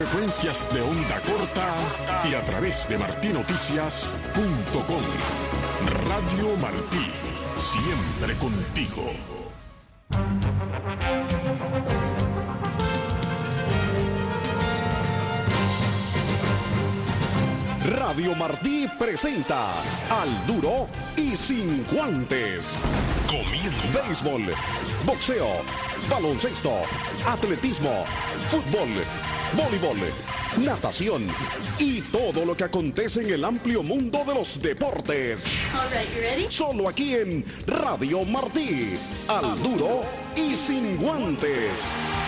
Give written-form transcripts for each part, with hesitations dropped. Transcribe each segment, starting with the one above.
Frecuencias de onda corta y a través de martinoticias.com. Radio Martí, siempre contigo. Radio Martí presenta Al Duro y Sin Guantes. Comienza. Béisbol, boxeo, baloncesto, atletismo, fútbol, voleibol, natación y todo lo que acontece en el amplio mundo de los deportes. All right, you ready? Solo aquí en Radio Martí. Al Duro y Sin Guantes.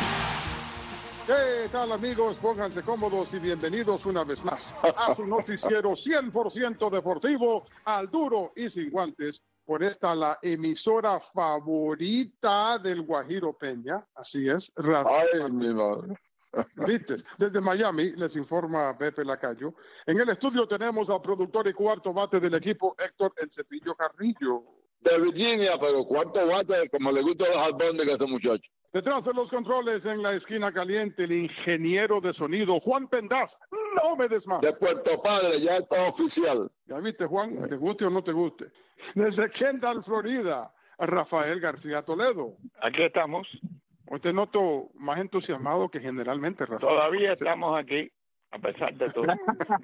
¿Qué tal, amigos? Pónganse cómodos y bienvenidos una vez más a su noticiero 100% deportivo, Al Duro y Sin Guantes, por esta la emisora favorita del Guajiro Peña. Así es, Ay, mi madre. ¿Viste? Desde Miami les informa Pepe Lacayo. En el estudio tenemos al productor y cuarto bate del equipo, Héctor El Cepillo Carrillo. De Virginia, pero cuarto bate, como le gusta los albóndigas a este muchacho. Detrás de los controles, en la esquina caliente, el ingeniero de sonido, Juan Pendaz. No me des más. De Puerto Padre, ya está oficial. Ya viste, Juan, te guste o no te guste. Desde Kendall, Florida, Rafael García Toledo. Aquí estamos. Hoy te noto más entusiasmado que generalmente, Rafael. Todavía estamos aquí, a pesar de todo.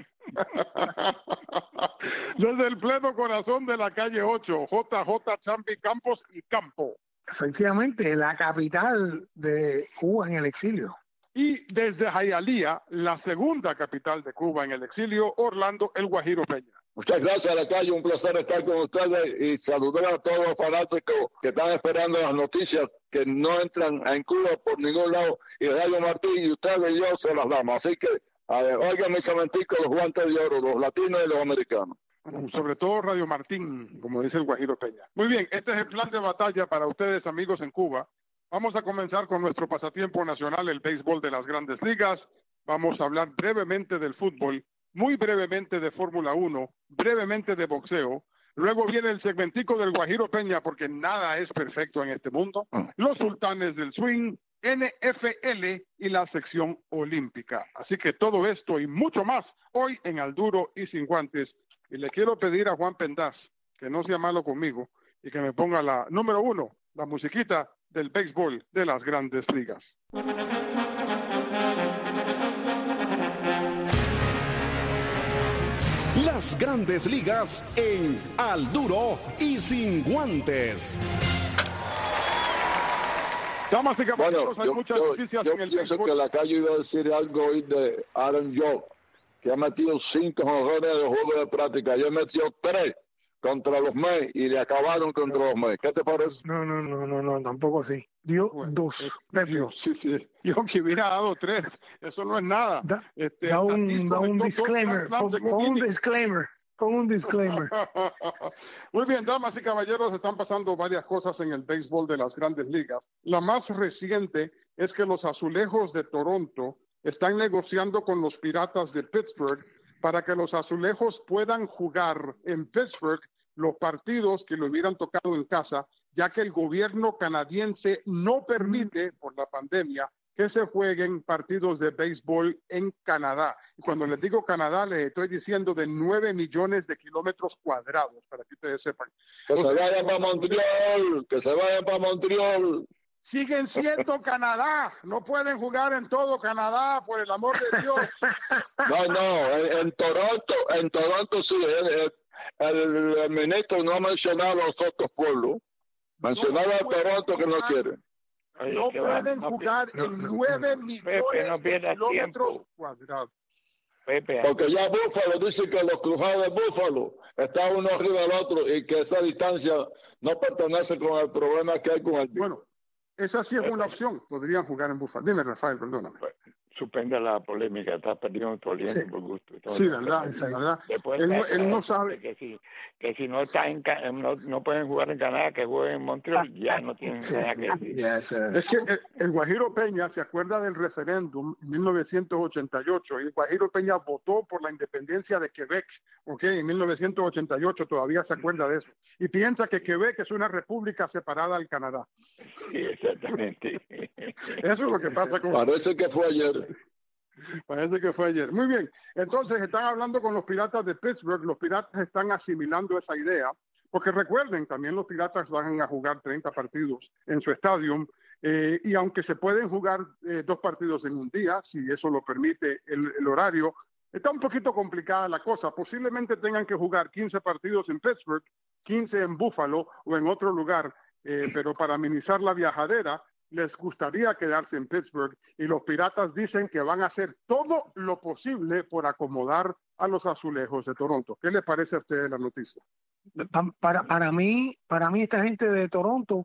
Desde el pleno corazón de la calle 8, JJ Chambi Campos y Campo. Efectivamente, la capital de Cuba en el exilio. Y desde Hialeah, la segunda capital de Cuba en el exilio, Orlando El Guajiro Peña. Muchas gracias, Lacayo. Un placer estar con ustedes y saludar a todos los fanáticos que están esperando las noticias que no entran en Cuba por ningún lado. Y Radio Martí y ustedes y yo se las damos. Así que oigan mis cementicos, los guantes de oro, los latinos y los americanos. Sobre todo Radio Martín, como dice el Guajiro Peña. Muy bien, este es el plan de batalla para ustedes, amigos en Cuba. Vamos a comenzar con nuestro pasatiempo nacional, el béisbol de las Grandes Ligas. Vamos a hablar brevemente del fútbol, muy brevemente de Fórmula 1, brevemente de boxeo. Luego viene el segmentico del Guajiro Peña, porque nada es perfecto en este mundo. Los sultanes del swing, NFL y la sección olímpica. Así que todo esto y mucho más hoy en Al Duro y Sin Guantes. Y le quiero pedir a Juan Pendaz que no sea malo conmigo y que me ponga la número 1, la musiquita del béisbol de las Grandes Ligas. Las Grandes Ligas en Al Duro y Sin Guantes. Damas y caballeros, hay muchas noticias en el pienso béisbol. que Lacayo iba a decir algo hoy de Aaron Judge, que ha metido 5 jonrones de juego de práctica. Yo metió 3 contra los Mets y le acabaron contra los Mets. ¿Qué te parece? No, tampoco así. Dio Bueno, 2. Sí. Yo que hubiera dado 3. Eso no es nada. Da un disclaimer. Pon un disclaimer. Muy bien, damas y caballeros, están pasando varias cosas en el béisbol de las Grandes Ligas. La más reciente es que los Azulejos de Toronto están negociando con los Piratas de Pittsburgh para que los Azulejos puedan jugar en Pittsburgh los partidos que le hubieran tocado en casa, ya que el gobierno canadiense no permite, por la pandemia, que se jueguen partidos de béisbol en Canadá. Y cuando les digo Canadá, les estoy diciendo de 9 millones de kilómetros cuadrados, para que ustedes sepan. Que se vayan para Montreal. Siguen siendo Canadá. No pueden jugar en todo Canadá, por el amor de Dios. En Toronto sí. El ministro no ha mencionado a los otros pueblos. Mencionaba a Toronto que no quiere. No pueden jugar en 9 millones de kilómetros cuadrados. Porque ya Búfalo dice que los cruzados de Búfalo están uno arriba del otro y que esa distancia no pertenece con el problema que hay con el virus. Bueno, esa sí es una opción. Podrían jugar en Búfalo. Dime, Rafael, perdóname. Suspende la polémica, está perdiendo por gusto. Sí, verdad. Después Él no sabe que si no está no pueden jugar en Canadá, que jueguen en Montreal, ya no tienen nada que decir. Es que el Guajiro Peña se acuerda del referéndum en 1988 y el Guajiro Peña votó por la independencia de Quebec, ¿ok? En 1988 todavía se acuerda de eso. Y piensa que Quebec es una república separada del Canadá. Sí, exactamente. Eso es lo que pasa con... Parece que fue ayer. Parece que fue ayer. Muy bien. Entonces están hablando con los Piratas de Pittsburgh. Los Piratas están asimilando esa idea. Porque recuerden, también los Piratas van a jugar 30 partidos en su estadio. Y aunque se pueden jugar 2 partidos en un día, si eso lo permite el horario, está un poquito complicada la cosa. Posiblemente tengan que jugar 15 partidos en Pittsburgh, 15 en Buffalo o en otro lugar. Pero para minimizar la viajadera, les gustaría quedarse en Pittsburgh. Y los Piratas dicen que van a hacer todo lo posible por acomodar a los Azulejos de Toronto. ¿Qué les parece a ustedes la noticia? Para mí esta gente de Toronto,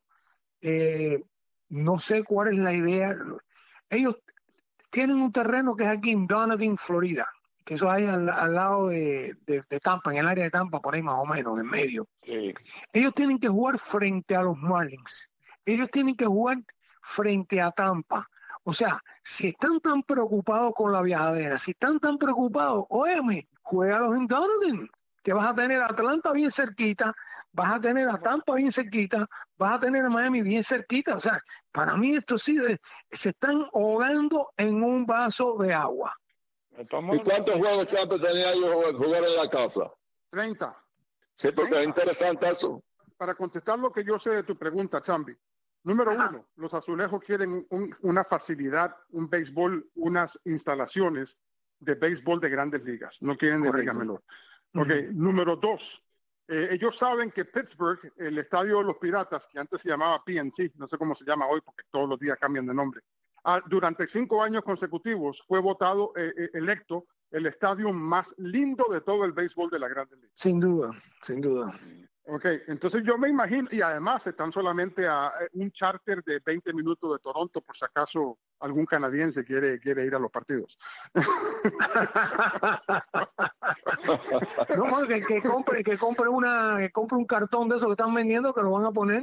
no sé cuál es la idea. Ellos tienen un terreno que es aquí en Donovan, Florida, que eso hay al lado de Tampa, en el área de Tampa, por ahí más o menos, en medio. Sí. Ellos tienen que jugar frente a los Marlins. Ellos tienen que jugar frente a Tampa. O sea, si están tan preocupados con la viajadera, si están tan preocupados, óyeme, juégalos en Donovan, que vas a tener a Atlanta bien cerquita, vas a tener a Tampa bien cerquita, vas a tener a Miami bien cerquita. O sea, para mí esto sí, se están ahogando en un vaso de agua. ¿Y cuántos juegos Champions tenía ellos jugar en la casa? 30. Sí, porque 30. Es interesante eso. Para contestar lo que yo sé de tu pregunta, Chambi. Número 1, los Azulejos quieren una facilidad, un béisbol, unas instalaciones de béisbol de grandes ligas. No quieren de liga menor. Okay. Número 2, ellos saben que Pittsburgh, el estadio de los Piratas, que antes se llamaba PNC, no sé cómo se llama hoy porque todos los días cambian de nombre, durante 5 años consecutivos fue votado, electo, el estadio más lindo de todo el béisbol de la Grandes Ligas. Sin duda, sin duda. Ok, entonces yo me imagino, y además están solamente a un charter de 20 minutos de Toronto, por si acaso algún canadiense quiere ir a los partidos. No, que compre un cartón de esos que están vendiendo, que lo van a poner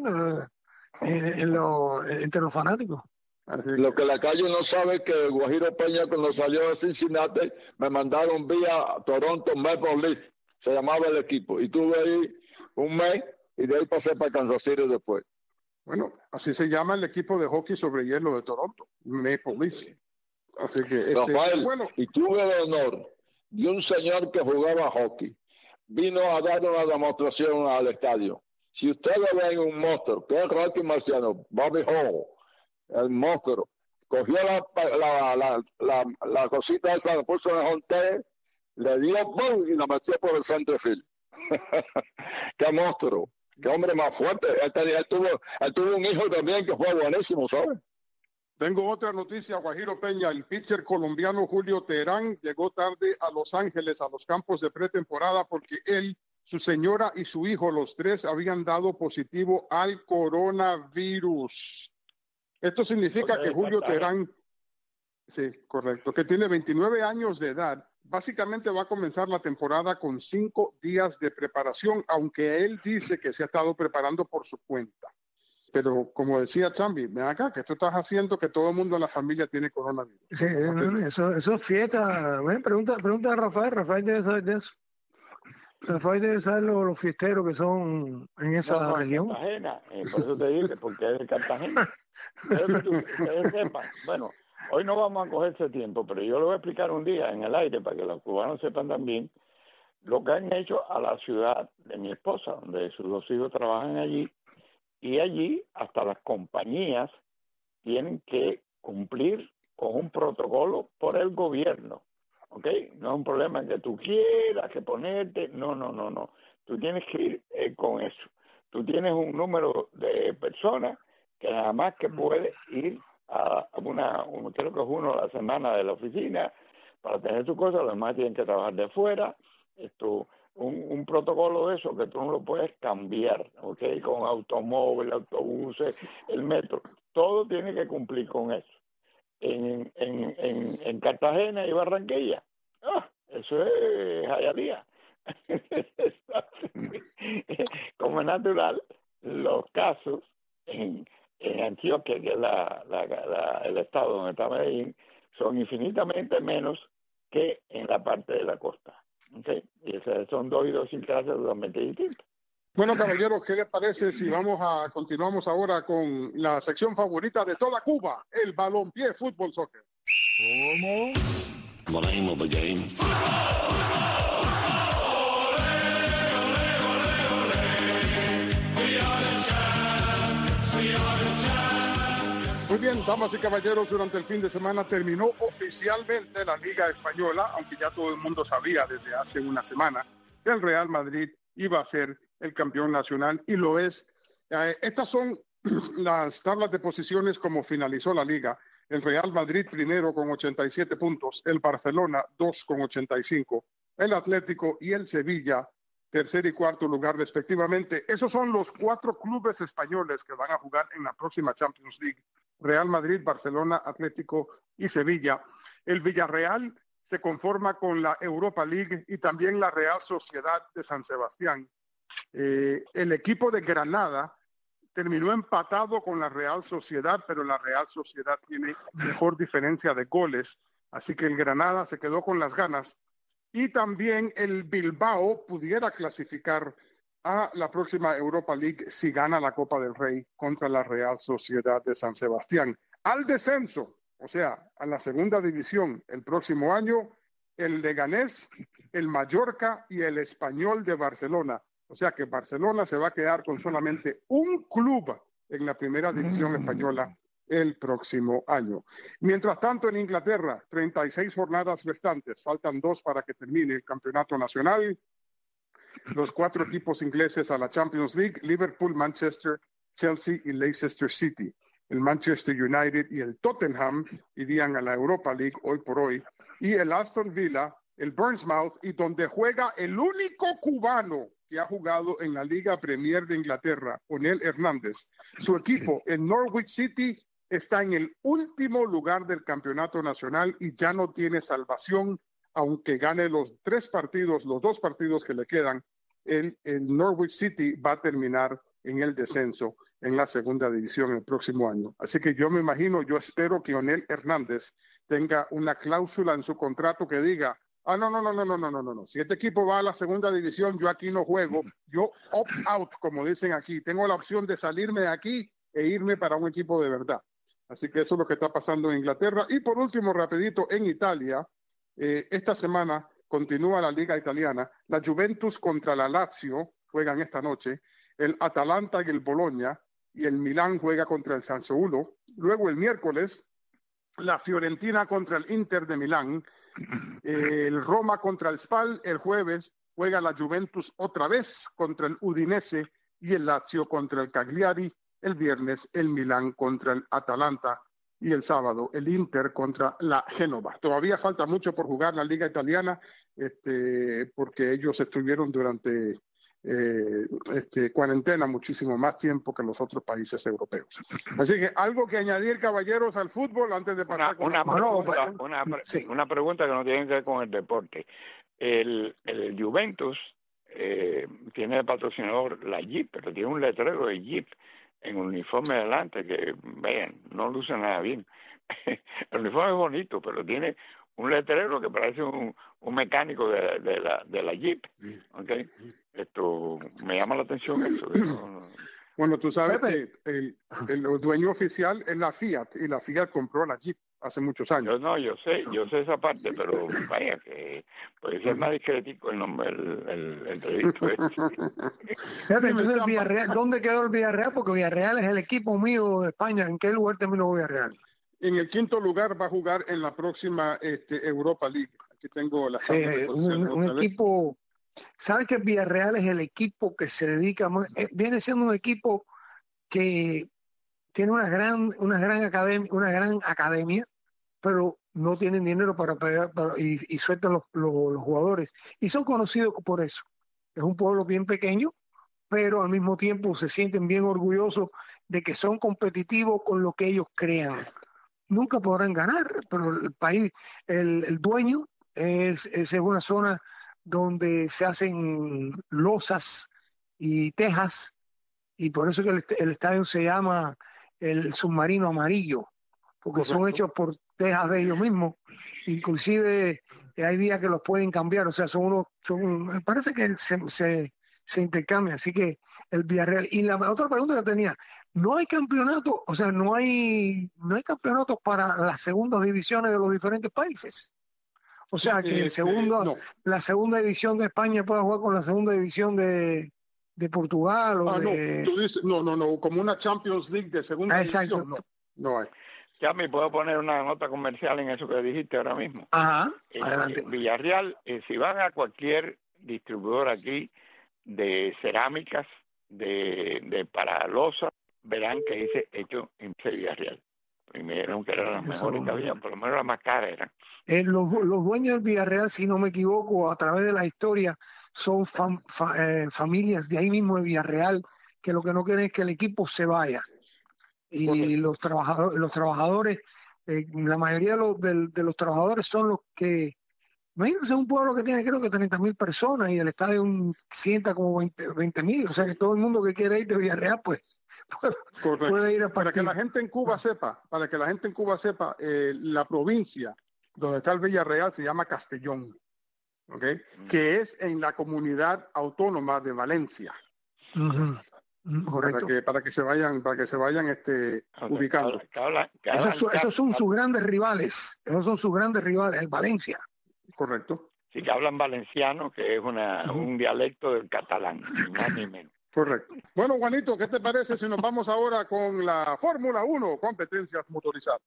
entre los fanáticos. Lo que la calle no sabe es que Guajiro Peña, cuando salió de Cincinnati, me mandaron vía Toronto Maple Leaf, se llamaba el equipo, y tuve ahí un mes y de ahí pasé para Kansas City después. Bueno, así se llama el equipo de hockey sobre hielo de Toronto, Maple Leafs. Así que Rafael, y tuve el honor de un señor que jugaba hockey, vino a dar una demostración al estadio. Si ustedes ven un monstruo, que es Rocky Marciano, Bobby Hall, el monstruo, cogió la cosita esa, la puso en el honte, le dio ¡bum! Y la metió por el center field. ¡Qué monstruo! ¡Qué hombre más fuerte! Él tuvo un hijo también que fue buenísimo, ¿sabes? Tengo otra noticia, Guajiro Peña. El pitcher colombiano Julio Teherán llegó tarde a Los Ángeles, a los campos de pretemporada, porque él, su señora y su hijo, los 3, habían dado positivo al coronavirus. Esto significa que Julio Teherán, sí, correcto, que tiene 29 años de edad, básicamente va a comenzar la temporada con 5 días de preparación, aunque él dice que se ha estado preparando por su cuenta. Pero como decía Chambi, ven acá, que tú estás haciendo que todo el mundo en la familia tiene coronavirus. Sí, eso es fiesta. Pregunta a Rafael debe saber de eso. Rafael debe saber los fiesteros que son en esa región. Cartagena, por eso te dije, porque es de Cartagena. Pero que ustedes sepan, bueno, hoy no vamos a coger ese tiempo, pero yo lo voy a explicar un día en el aire para que los cubanos sepan también lo que han hecho a la ciudad de mi esposa, donde sus 2 hijos trabajan allí, y allí hasta las compañías tienen que cumplir con un protocolo por el gobierno. ¿Ok? No es un problema que tú quieras que ponerte, no. Tú tienes que ir con eso. Tú tienes un número de personas que nada más que puede ir a creo que es uno a la semana de la oficina para tener su cosa, los demás tienen que trabajar de fuera. Un protocolo de eso que tú no lo puedes cambiar, ¿ok? Con automóvil, autobuses, el metro, todo tiene que cumplir con eso. En Cartagena y Barranquilla, eso es Jayalía. Como es natural, los casos en Antioquia, que es el estado donde está Medellín, son infinitamente menos que en la parte de la costa. ¿Okay? Y esas son 2 idiosincrasias totalmente distintas. Bueno, caballeros, ¿qué les parece si continuamos ahora con la sección favorita de toda Cuba, el balompié, fútbol, soccer? ¿Cómo? The name of the game. Muy bien, damas y caballeros, durante el fin de semana terminó oficialmente la Liga Española, aunque ya todo el mundo sabía desde hace una semana que el Real Madrid iba a ser el campeón nacional y lo es. Estas son las tablas de posiciones como finalizó la Liga. El Real Madrid primero con 87 puntos, el Barcelona 2 con 85, el Atlético y el Sevilla tercer y cuarto lugar respectivamente. Esos son los 4 clubes españoles que van a jugar en la próxima Champions League. Real Madrid, Barcelona, Atlético y Sevilla. El Villarreal se conforma con la Europa League y también la Real Sociedad de San Sebastián. El equipo de Granada terminó empatado con la Real Sociedad, pero la Real Sociedad tiene mejor diferencia de goles, así que el Granada se quedó con las ganas. Y también el Bilbao pudiera clasificar a la próxima Europa League si gana la Copa del Rey contra la Real Sociedad de San Sebastián. Al descenso, o sea, a la segunda división el próximo año, el Leganés, el Mallorca y el Español de Barcelona. O sea que Barcelona se va a quedar con solamente un club en la primera división española el próximo año. Mientras tanto, en Inglaterra, 36 jornadas restantes, faltan 2 para que termine el campeonato nacional. Los 4 equipos ingleses a la Champions League: Liverpool, Manchester, Chelsea y Leicester City. El Manchester United y el Tottenham irían a la Europa League hoy por hoy. Y el Aston Villa, el Bournemouth, y donde juega el único cubano que ha jugado en la Liga Premier de Inglaterra, Onel Hernández. Su equipo, el Norwich City, está en el último lugar del campeonato nacional y ya no tiene salvación, aunque gane los 2 partidos que le quedan. El Norwich City va a terminar en el descenso en la segunda división el próximo año. Así que yo espero que Onel Hernández tenga una cláusula en su contrato que diga: no. Si este equipo va a la segunda división, yo aquí no juego. Yo opt out, como dicen aquí. Tengo la opción de salirme de aquí e irme para un equipo de verdad. Así que eso es lo que está pasando en Inglaterra. Y por último, rapidito, en Italia, esta semana continúa la Liga Italiana. La Juventus contra la Lazio juegan esta noche. El Atalanta y el Bologna. Y el Milán juega contra el Sassuolo. Luego el miércoles, la Fiorentina contra el Inter de Milán. El Roma contra el Spal. El jueves juega la Juventus otra vez contra el Udinese y el Lazio contra el Cagliari. El viernes el Milán contra el Atalanta y el sábado el Inter contra la Génova. Todavía falta mucho por jugar la Liga Italiana, porque ellos estuvieron durante cuarentena muchísimo más tiempo que los otros países europeos. Así que algo que añadir, caballeros, al fútbol antes de pasar una pregunta que no tiene que ver con el deporte. El Juventus tiene de patrocinador la Jeep, pero tiene un letrero de Jeep en un uniforme delante que, vean, no luce nada bien. El uniforme es bonito, pero tiene un letrero que parece un mecánico de la Jeep. ¿Okay? Esto me llama la atención eso. Bueno, tú sabes que el dueño oficial es la Fiat, y la Fiat compró la Jeep hace muchos años. Yo sé esa parte, pero vaya que puede ser más discretico el nombre, el delito. Entonces el Villarreal, ¿dónde quedó el Villarreal? Porque Villarreal es el equipo mío de España. ¿En qué lugar terminó Villarreal? En el 5º lugar va a jugar en la próxima Europa League. Aquí tengo la un equipo. ¿Sabes que Villarreal es el equipo que se dedica más? Viene siendo un equipo que tiene una gran academia, pero no tienen dinero para pagar y sueltan los jugadores. Y son conocidos por eso. Es un pueblo bien pequeño, pero al mismo tiempo se sienten bien orgullosos de que son competitivos con lo que ellos crean. Nunca podrán ganar, pero el país, el dueño es una zona donde se hacen losas y tejas, y por eso que el estadio se llama el Submarino Amarillo, porque son hechos por tejas de ellos mismos. Inclusive hay días que los pueden cambiar, o sea, me parece que se intercambian. Así que el Villarreal. Y la otra pregunta que tenía: no hay campeonato, o sea, no hay campeonatos para las segundas divisiones de los diferentes países. O sea que la segunda división de España puede jugar con la segunda división de Portugal o de... Tú dices, no, como una Champions League de segunda división, no hay. Ya me puedo poner una nota comercial en eso que dijiste ahora mismo. Ajá, adelante. Villarreal, si van a cualquier distribuidor aquí de cerámicas, de para losa, verán que dice hecho en Villarreal. Primero que eran las mejores que había, por lo menos las más caras eran. Los dueños del Villarreal, si no me equivoco, a través de la historia, son familias de ahí mismo de Villarreal, que lo que no quieren es que el equipo se vaya. Y los trabajadores, la mayoría de los trabajadores son los que, imagínense un pueblo que tiene creo que 30,000 personas y el estadio sienta como 20,000, o sea que todo el mundo que quiere ir de Villarreal pues puede ir a partir. Para que la gente en Cuba sepa, la provincia donde está el Villarreal se llama Castellón, ¿okay? Que es en la comunidad autónoma de Valencia. Correcto. Para que se vayan ubicando. Esos son sus grandes rivales. El Valencia. Correcto. Sí, que hablan valenciano, que es un dialecto del catalán, ni más ni menos. Correcto. Bueno, Juanito, ¿qué te parece si nos vamos ahora con la Fórmula 1, competencias motorizadas?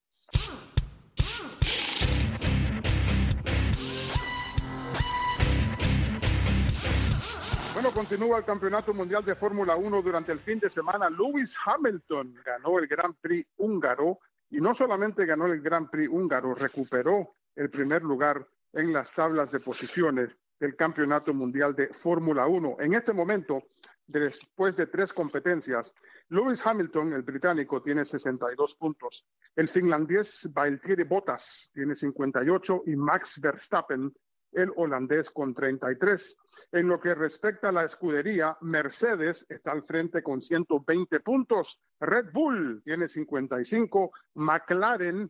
Bueno, continúa el Campeonato Mundial de Fórmula 1 durante el fin de semana. Lewis Hamilton ganó el Gran Prix húngaro y no solamente ganó el Gran Prix húngaro, recuperó el primer lugar en las tablas de posiciones del Campeonato Mundial de Fórmula 1. En este momento, después de 3 competencias, Lewis Hamilton, el británico, tiene 62 puntos. El finlandés Valtteri Bottas tiene 58 y Max Verstappen, el holandés, con 33. En lo que respecta a la escudería, Mercedes está al frente con 120 puntos. Red Bull tiene 55. McLaren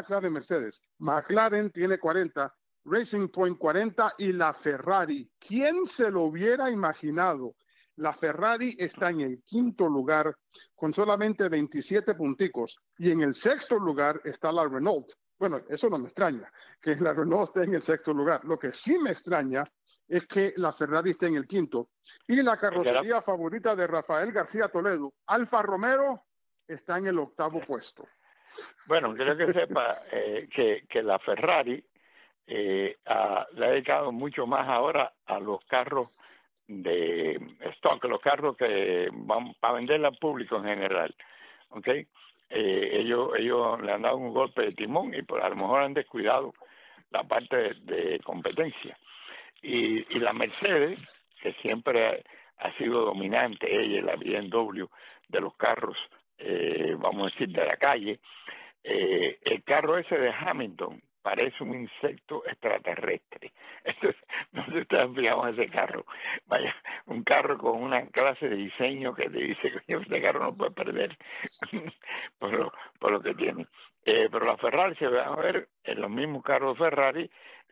tiene 40. Racing Point 40 y la Ferrari. ¿Quién se lo hubiera imaginado? La Ferrari está en el 5º lugar con solamente 27 punticos y en el 6º lugar está la Renault. Bueno, eso no me extraña, que la Renault esté en el 6º lugar. Lo que sí me extraña es que la Ferrari esté en el 5º. Y la carrocería favorita de Rafael García Toledo, Alfa Romeo, está en el 8º puesto. Bueno, quiero que sepa que la Ferrari le ha dedicado mucho más ahora a los carros de stock, los carros que van para vender al público en general, ¿ok? Ellos le han dado un golpe de timón y a lo mejor han descuidado la parte de competencia. Y la Mercedes, que siempre ha sido dominante, ella y la BMW, de los carros, vamos a decir, de la calle, el carro ese de Hamilton parece un insecto extraterrestre. Entonces, no sé si ustedes han fijado en ese carro. Vaya, un carro con una clase de diseño que te dice que este carro no puede perder por lo que tiene. Pero la Ferrari, se van a ver en los mismos carros de Ferrari,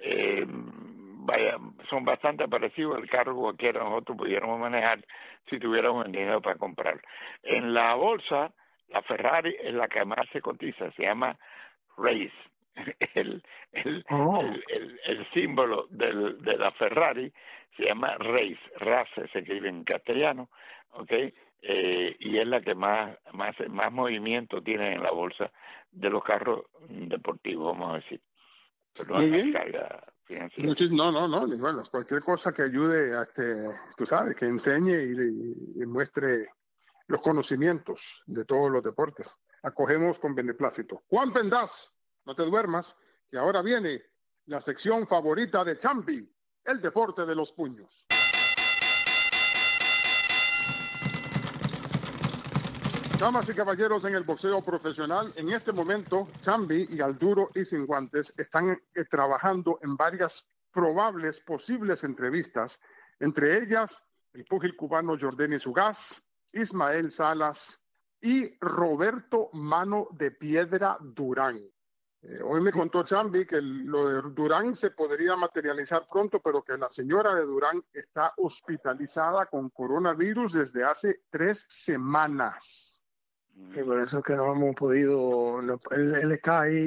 son bastante parecidos al carro que cualquiera nosotros pudiéramos manejar si tuviéramos el dinero para comprar. En la bolsa, la Ferrari es la que más se cotiza, se llama Race. El símbolo de la Ferrari se llama Race se escribe en castellano, ¿okay? Y es la que más movimiento tiene en la bolsa de los carros deportivos, vamos a decir. Pero muy bien. No, bueno, cualquier cosa que ayude a tú sabes, que enseñe y muestre los conocimientos de todos los deportes. Acogemos con beneplácito. Juan Pendas, no te duermas, que ahora viene la sección favorita de Chambi, el deporte de los puños. Damas y caballeros, en el boxeo profesional, en este momento, Chambi y Al Duro y Sin Guantes están trabajando en varias posibles entrevistas, entre ellas el púgil cubano Yordenis Ugas, Ismael Salas y Roberto Mano de Piedra Durán. Hoy me contó Chambi que lo de Durán se podría materializar pronto, pero que la señora de Durán está hospitalizada con coronavirus desde hace 3 semanas. Sí, por eso es que no hemos podido, él está ahí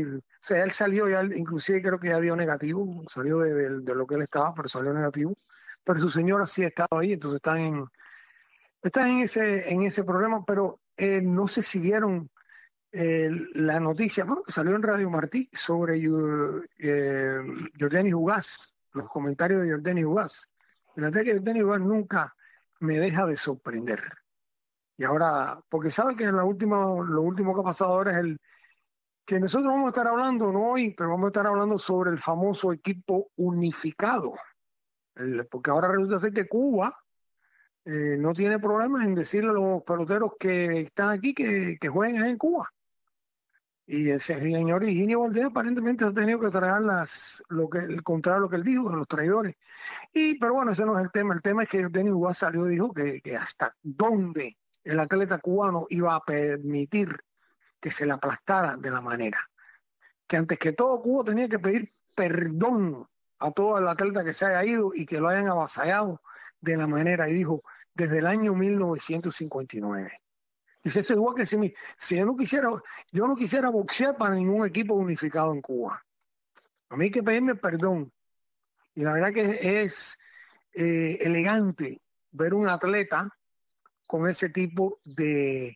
sea, él salió ya, inclusive creo que ya dio negativo, salió de lo que él estaba, pero salió negativo. Pero su señora sí ha estado ahí, entonces están en ese problema, pero no sé si vieron la noticia, bueno, que salió en Radio Martí sobre Jordani Ugaz, los comentarios de Jordani Ugaz. El ataque de Jordani Ugaz nunca me deja de sorprender. Y ahora, porque sabe que lo último que ha pasado ahora es que nosotros vamos a estar hablando, no hoy, pero vamos a estar hablando sobre el famoso equipo unificado. Porque ahora resulta ser que Cuba no tiene problemas en decirle a los peloteros que están aquí que jueguen en Cuba. Y el señor Higinio Valdés aparentemente ha tenido que tragar el contrario a lo que él dijo, a los traidores. Pero bueno, ese no es el tema. El tema es que Denis Ugaz salió y dijo que hasta dónde el atleta cubano iba a permitir que se le aplastara de la manera. Que antes que todo Cuba tenía que pedir perdón a todo el atleta que se haya ido y que lo hayan avasallado de la manera. Y dijo, desde el año 1959. Dice, eso es igual que si yo no quisiera boxear para ningún equipo unificado en Cuba. A mí hay que pedirme perdón. Y la verdad que es elegante ver un atleta con ese tipo de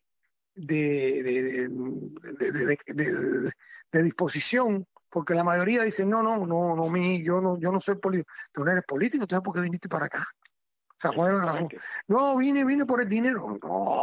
disposición, porque la mayoría dicen, no, yo no soy político. Tú no eres político, entonces ¿por qué viniste para acá? O sea, ¿cuál es la razón? No, vine por el dinero.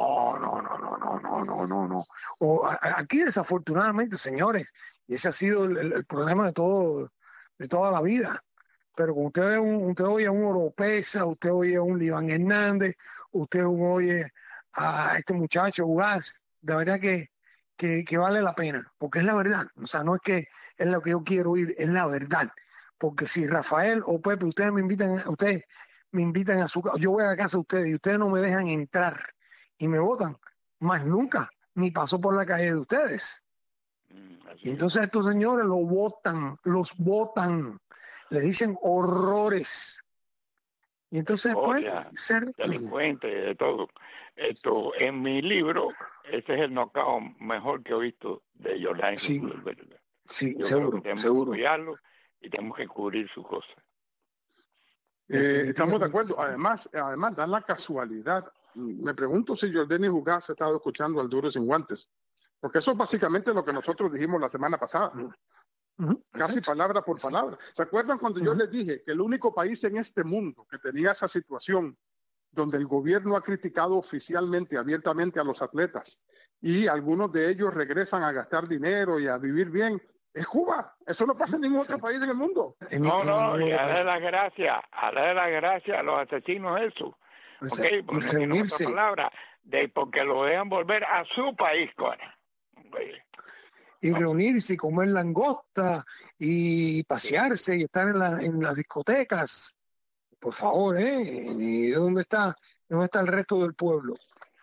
No. Aquí desafortunadamente, señores, y ese ha sido el problema de toda la vida. Pero cuando usted oye a un Oropesa, usted oye a un Liván Hernández, usted oye a este muchacho Ugaz, de verdad que vale la pena, porque es la verdad. O sea, no es que es lo que yo quiero oír, es la verdad. Porque si Rafael o Pepe, ustedes me invitan a su casa, yo voy a casa de ustedes y ustedes no me dejan entrar y me votan, más nunca, ni paso por la calle de ustedes. Y entonces estos señores los votan, les dicen horrores. Y entonces puede ser delincuente, de todo. En mi libro, ese es el knockout mejor que he visto de Jordani. Sí, yo seguro, tenemos seguro. que apoyarlo y tenemos que cubrir sus cosas. Estamos de acuerdo. Además, da la casualidad. Me pregunto si Jordani Ugaz ha estado escuchando al Duro Sin Guantes, porque eso es básicamente lo que nosotros dijimos la semana pasada. Casi palabra por palabra. ¿Se acuerdan cuando yo les dije que el único país en este mundo que tenía esa situación donde el gobierno ha criticado oficialmente, abiertamente a los atletas y algunos de ellos regresan a gastar dinero y a vivir bien? Es Cuba. Eso no pasa en ningún otro país en el mundo. No, y a darle las gracias a los asesinos eso. Okay, porque no tiene otra palabra, porque lo dejan volver a su país, Cora. Y reunirse y comer langosta y pasearse y estar en las discotecas. Por favor, ¿y dónde está el resto del pueblo?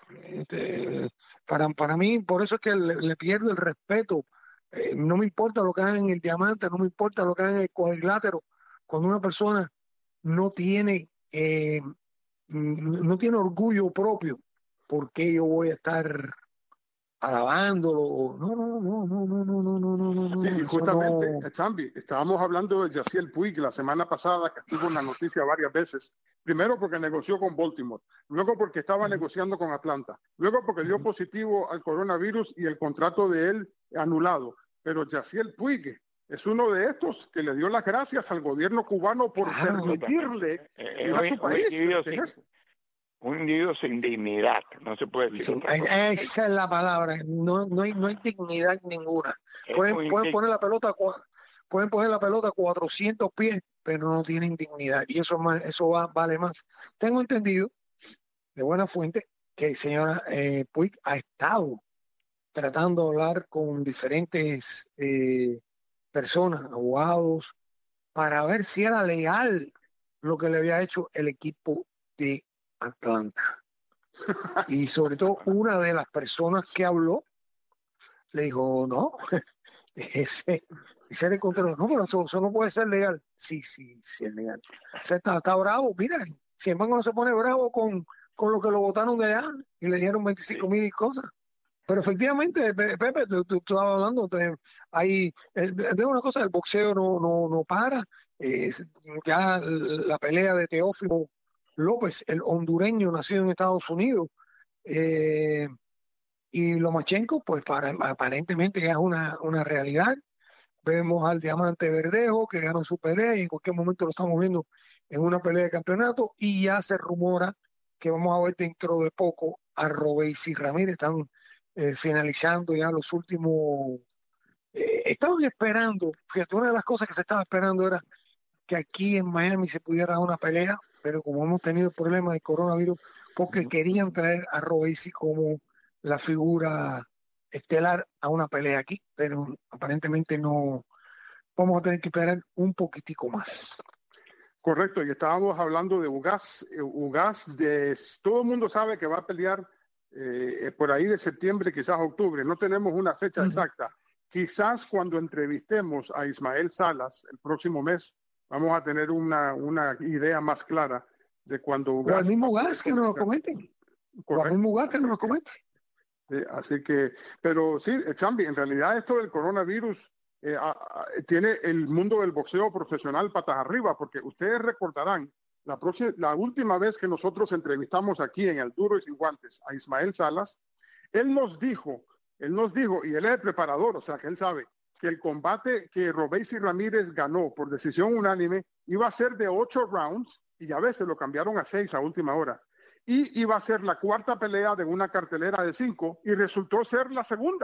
Para mí, por eso es que le pierdo el respeto. No me importa lo que hagan en el diamante, no me importa lo que hagan en el cuadrilátero. Cuando una persona no tiene orgullo propio, ¿por qué yo voy a estar alabándolo? No. Sí, justamente, Chambi, estábamos hablando de Yasiel Puig la semana pasada, que estuvo en la noticia varias veces. Primero porque negoció con Baltimore, luego porque estaba negociando con Atlanta, luego porque dio positivo al coronavirus y el contrato de él anulado. Pero Yasiel Puig es uno de estos que le dio las gracias al gobierno cubano por permitirle ir a su país. Un individuo sin dignidad, no se puede decir otra cosa. Esa es la palabra, no hay dignidad ninguna. Pueden poner la pelota 400 pies, pero no tienen dignidad, y eso vale más. Tengo entendido de buena fuente que el señor Puig ha estado tratando de hablar con diferentes personas, abogados, para ver si era legal lo que le había hecho el equipo de Atlanta. Y sobre todo una de las personas que habló le dijo, no, ese le control. No, pero eso no puede ser legal. Sí es legal. O sea, está bravo, mira, sin embargo no se pone bravo con lo que lo votaron de allá y le dieron 25,000 y cosas. Pero efectivamente, Pepe, tú estabas hablando de una cosa, el boxeo no para. Ya la pelea de Teófimo López, el hondureño nacido en Estados Unidos, y Lomachenko, pues aparentemente ya es una realidad. Vemos al Diamante Verdejo que ganó su pelea y en cualquier momento lo estamos viendo en una pelea de campeonato, y ya se rumora que vamos a ver dentro de poco a Robéis y Ramírez. Están finalizando ya los últimos. Estaban esperando, fíjate, una de las cosas que se estaba esperando era que aquí en Miami se pudiera dar una pelea, pero como hemos tenido el problema de coronavirus, porque querían traer a Robéis como la figura estelar a una pelea aquí, pero aparentemente no. Vamos a tener que esperar un poquitico más. Correcto, y estábamos hablando de Ugas. Todo el mundo sabe que va a pelear por ahí de septiembre, quizás octubre. No tenemos una fecha exacta. Quizás cuando entrevistemos a Ismael Salas el próximo mes, vamos a tener una idea más clara de cuando Ugas. O al mismo Ugas que nos lo comenten. O al mismo Ugas que nos lo comenten. Así que, pero sí, Chambi, en realidad esto del coronavirus tiene el mundo del boxeo profesional patas arriba, porque ustedes recordarán la última vez que nosotros entrevistamos aquí en El Duro y Sin Guantes a Ismael Salas, él nos dijo, y él es el preparador, o sea que él sabe que el combate que Robéis y Ramírez ganó por decisión unánime iba a ser de 8 rounds, y a veces lo cambiaron a 6 a última hora. Y iba a ser la cuarta pelea de una cartelera de 5, y resultó ser la segunda.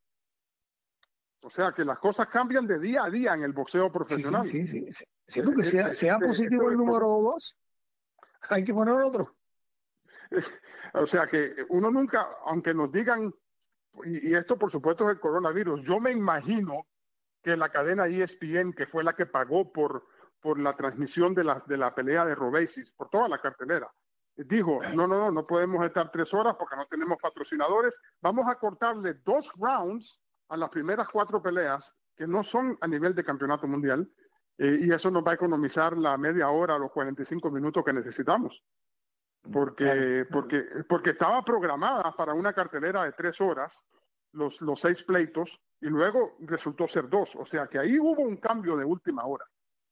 O sea que las cosas cambian de día a día en el boxeo profesional. Sí, porque sea positivo el número 2, hay que poner otro. O sea que uno nunca, aunque nos digan, y esto por supuesto es el coronavirus, yo me imagino que la cadena ESPN, que fue la que pagó por la transmisión de la pelea de Robéis, por toda la cartelera, dijo, no podemos estar 3 horas porque no tenemos patrocinadores, vamos a cortarle 2 rounds a las primeras 4 peleas, que no son a nivel de campeonato mundial, y eso nos va a economizar la media hora, los 45 minutos que necesitamos. Porque estaba programada para una cartelera de 3 horas, los 6 pleitos, y luego resultó ser 2. O sea que ahí hubo un cambio de última hora.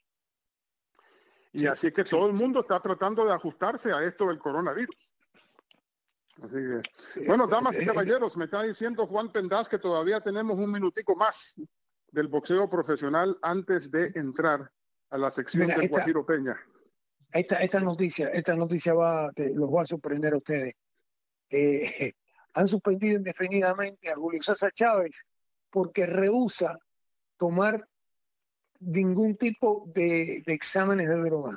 Y así que todo el mundo está tratando de ajustarse a esto del coronavirus. Así que, bueno, damas y caballeros, me está diciendo Juan Pendaz que todavía tenemos un minutico más del boxeo profesional antes de entrar a la sección del Guajiro Peña. Esta noticia los va a sorprender a ustedes. Han suspendido indefinidamente a Julio César Chávez porque rehúsa tomar ningún tipo de exámenes de droga.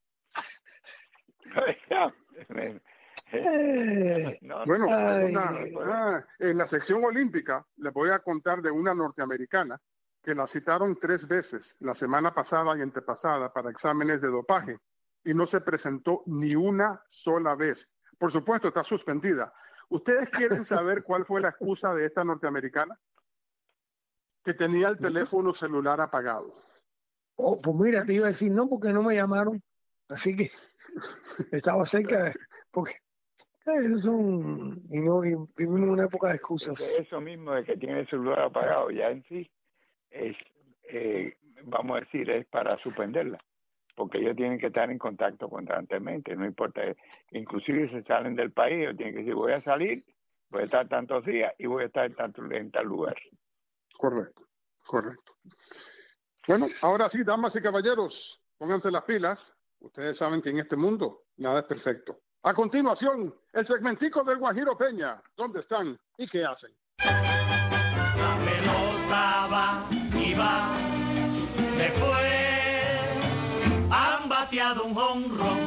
Bueno, en la sección olímpica les voy a contar de una norteamericana que la citaron 3 veces la semana pasada y antepasada para exámenes de dopaje y no se presentó ni una sola vez. Por supuesto, está suspendida. ¿Ustedes quieren saber cuál fue la excusa de esta norteamericana? Que tenía el teléfono celular apagado. Oh, pues mira, te iba a decir no porque no me llamaron, así que estaba cerca porque vivimos en una época de excusas. Eso mismo de que tiene el celular apagado ya en sí es, vamos a decir, es para suspenderla, porque ellos tienen que estar en contacto constantemente, no importa, inclusive se salen del país, ellos tienen que decir voy a salir, voy a estar tantos días y voy a estar en tal lugar. Correcto. Bueno, ahora sí, damas y caballeros, pónganse las pilas. Ustedes saben que en este mundo nada es perfecto. A continuación, el segmentico del Guajiro Peña. ¿Dónde están y qué hacen? La pelota va y va, después han bateado un jonrón.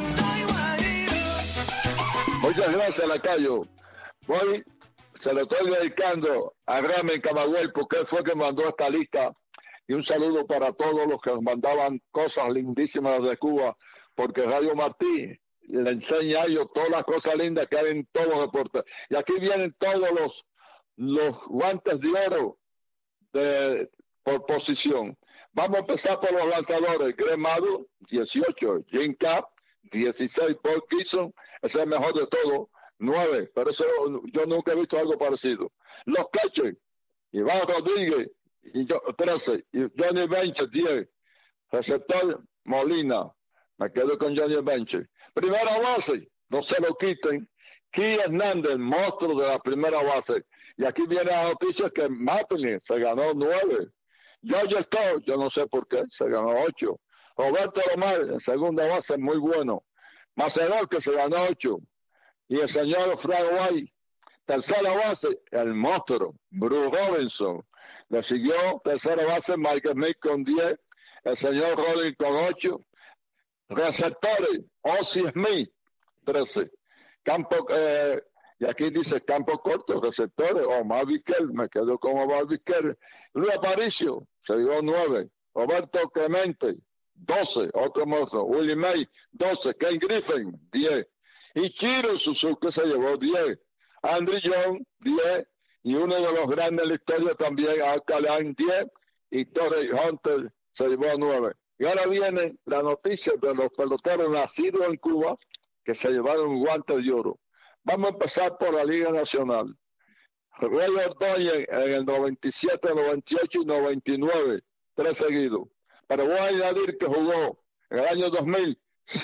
Muchas gracias, Lacayo. Hoy se lo estoy dedicando a Ramen Camagüey porque él fue que mandó esta lista. Y un saludo para todos los que nos mandaban cosas lindísimas de Cuba, porque Radio Martí le enseña a ellos todas las cosas lindas que hay en todos los deportes. Y aquí vienen todos los guantes de oro por posición. Vamos a empezar por los lanzadores. Greg Maddux, 18. Jim Kapp, 16. Paul Kitson, es el mejor de todos. 9, pero eso yo nunca he visto algo parecido. Los catchers, Iván Rodríguez, 13, y Johnny Bench, 10. Receptor, Molina, me quedo con Johnny Bench. Primera base, no se lo quiten, Key Hernández, monstruo de la primera base. Y aquí viene la noticia que Maplin se ganó 9. George Scott, yo no sé por qué, se ganó 8. Roberto Romar, en segunda base, muy bueno. Macedón, que se ganó 8. Y el señor Frank White, tercera base, el monstruo, Bruce Robinson. Le siguió tercera base, Michael Smith con 10. El señor Rollins con 8. Receptores, Ozzie Smith, 13. Campo, y aquí dice campo corto, receptores, Omar Vizquel, me quedo con Omar Vizquel. Luis Aparicio, se dio 9. Roberto Clemente, 12, otro monstruo. Willie May, 12. Ken Griffin, 10. Ichiro Suzuki se llevó 10. Andrew Young, 10. Y uno de los grandes de la historia también, Alcalán, 10. Y Torrey Hunter se llevó 9. Y ahora viene la noticia de los peloteros nacidos en Cuba que se llevaron guantes de oro. Vamos a empezar por la Liga Nacional. Rey Ordóñez en el 97, 98 y 99, 3 seguidos. Pero voy a añadir que jugó en el año 2000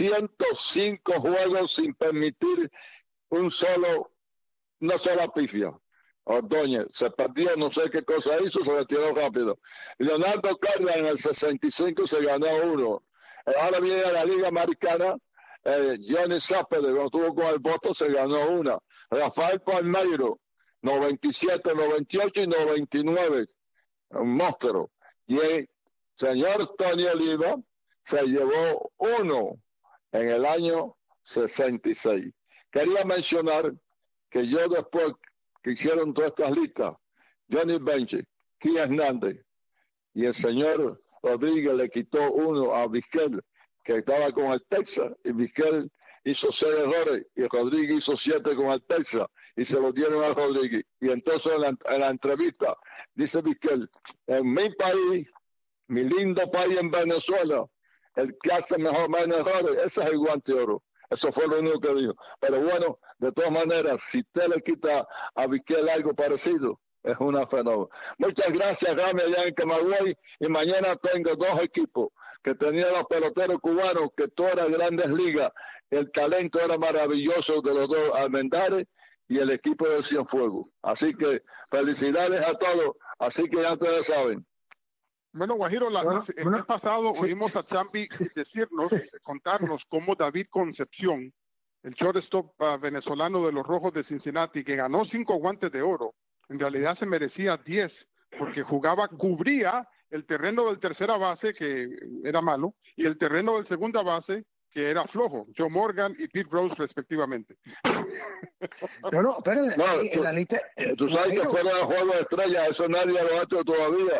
105 juegos sin permitir una sola pifia. Ordóñez se perdió, no sé qué cosa hizo, se retiró rápido. Leonardo Carla en el 65 se ganó 1. Ahora viene a la Liga Americana. Johnny Zapper, cuando estuvo con el Boston, se ganó 1. Rafael Palmeiro, 97, 98 y 99. Un monstruo. Y el señor Tony Oliva se llevó 1 en el año 66. Quería mencionar que yo después que hicieron todas estas listas, Johnny Bench, Key Hernández y el señor Rodríguez le quitó 1 a Vizquel, que estaba con el Texas, y Vizquel hizo 6 errores y Rodríguez hizo 7 con el Texas y se lo dieron a Rodríguez. Y entonces en la entrevista dice Vizquel, en mi país, mi lindo país en Venezuela, el que hace menos errores, ese es el guante de oro. Eso fue lo único que dijo. Pero bueno, de todas maneras, si usted le quita a Vizquel algo parecido, es una fenómeno. Muchas gracias, Rami, allá en Camagüey. Y mañana tengo 2 equipos que tenían los peloteros cubanos, que todo era Grandes Ligas. El talento era maravilloso de los 2 Almendares y el equipo de Cienfuegos. Así que felicidades a todos. Así que ya ustedes saben. Bueno, Guajiro, el mes pasado oímos a Champi contarnos cómo David Concepción, el shortstop venezolano de los Rojos de Cincinnati, que ganó 5 guantes de oro, en realidad se merecía 10, porque cubría el terreno del tercera base, que era malo, y el terreno del segunda base, que era flojo, Joe Morgan y Pete Rose respectivamente. No, espérate. No, la lista, tú sabes que fuera de juego de estrella, eso nadie lo ha hecho todavía.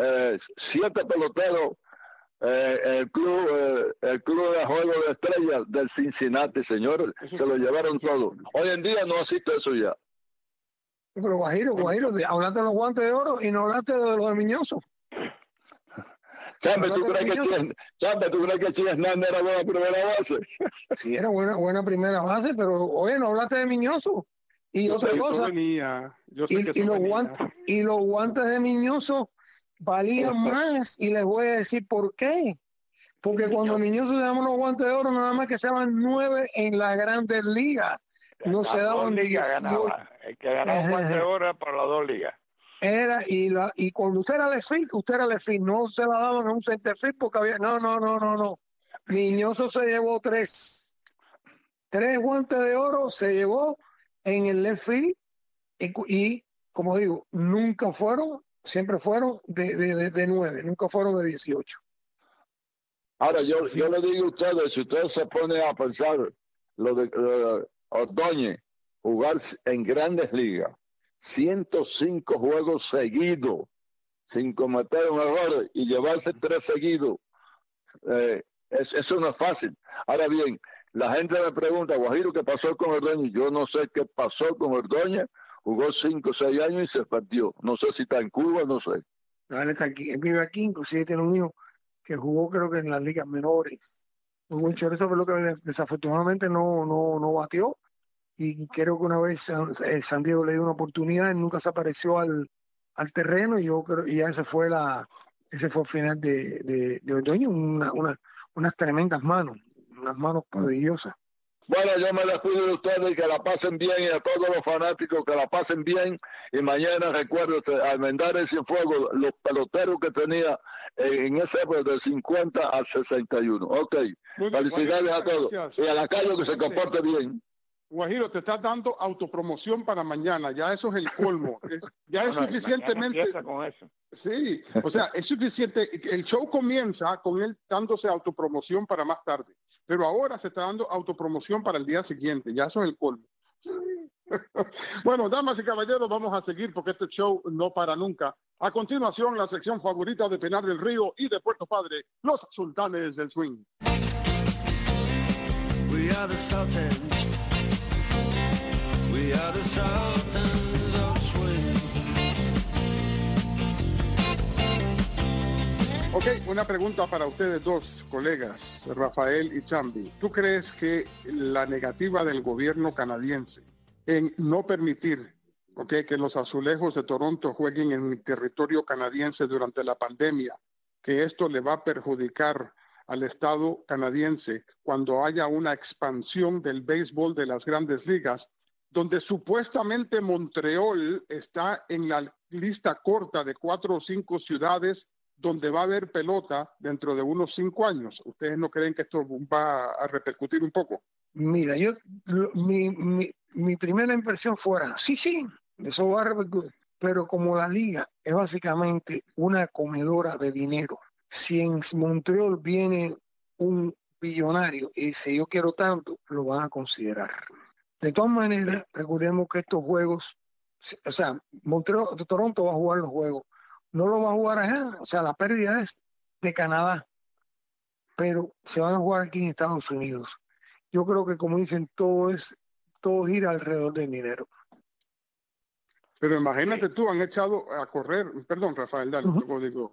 7 peloteros, el club de juego de estrellas del Cincinnati, señores, se lo llevaron todo. Hoy en día no existe eso ya. Pero Guajiro, hablaste de los guantes de oro y no hablaste de los de Miñoso. Chambe, ¿tú crees que Chi Hernández era buena primera base? Sí, era buena primera base, pero oye, no hablaste de Miñoso. Y otra cosa, y los guantes de Miñoso valían más, y les voy a decir por qué. Porque cuando Miñoso se daban los guantes de oro, nada más que se daban 9 en las Grandes Ligas. No se daban 18. El que ganaba un guante de oro para las 2 ligas. Y cuando usted era left field, no se la daban a un center field porque había, no. Miñoso se llevó 3 guantes de oro, se llevó en el left field y como digo, siempre fueron de 9, nunca fueron de 18. Ahora, yo le digo a ustedes, si ustedes se ponen a pensar lo de Ordóñez, jugar en Grandes Ligas, 105 juegos seguidos, sin cometer un error y llevarse 3 seguidos, eso no es fácil. Ahora bien, la gente me pregunta, Guajiro, ¿qué pasó con Ordóñez? Yo no sé qué pasó con Ordóñez, jugó 5 o 6 años y se perdió. No sé si está en Cuba, no sé. No, él está aquí, él vive aquí, inclusive tiene un hijo que jugó creo que en las ligas menores. Muy buen chorizo, pero que desafortunadamente no batió. y creo que una vez San Diego le dio una oportunidad, él nunca se apareció al terreno, y yo creo, y ya ese fue el final de Ordoñez, unas tremendas manos, unas manos prodigiosas. Bueno, yo me despido de ustedes y que la pasen bien, y a todos los fanáticos que la pasen bien. Y mañana recuérdense, Almendares y Cienfuegos, los peloteros que tenía en ese época del 50 al 61. Ok, felicidades a todos. Gracias. Y a la calle que se comporte bien. Guajiro, te estás dando autopromoción para mañana, ya eso es el colmo. Ya es suficientemente... Con eso. Sí, o sea, es suficiente. El show comienza con él dándose autopromoción para más tarde, pero ahora se está dando autopromoción para el día siguiente, ya eso es el colmo. Bueno, damas y caballeros, vamos a seguir porque este show no para nunca. A continuación, la sección favorita de Pinar del Río y de Puerto Padre, los sultanes del swing. We are the Sultans. We are the Sultans of Swing. Ok, una pregunta para ustedes dos, colegas, Rafael y Chambi. ¿Tú crees que la negativa del gobierno canadiense en no permitir que los Azulejos de Toronto jueguen en territorio canadiense durante la pandemia, que esto le va a perjudicar al Estado canadiense cuando haya una expansión del béisbol de las grandes ligas, donde supuestamente Montreal está en la lista corta de 4 o 5 ciudades donde va a haber pelota dentro de unos 5 años? ¿Ustedes no creen que esto va a repercutir un poco? Mira, mi primera impresión fuera, sí, eso va a repercutir, pero como la liga es básicamente una comedora de dinero, si en Montreal viene un billonario y dice yo quiero tanto, lo van a considerar. De todas maneras, recordemos que estos juegos, o sea, Toronto va a jugar los juegos, no lo va a jugar allá, o sea, la pérdida es de Canadá, pero se van a jugar aquí en Estados Unidos. Yo creo que, como dicen, todo gira alrededor del dinero. Pero imagínate tú, han echado a correr, perdón, Rafael, dale, digo.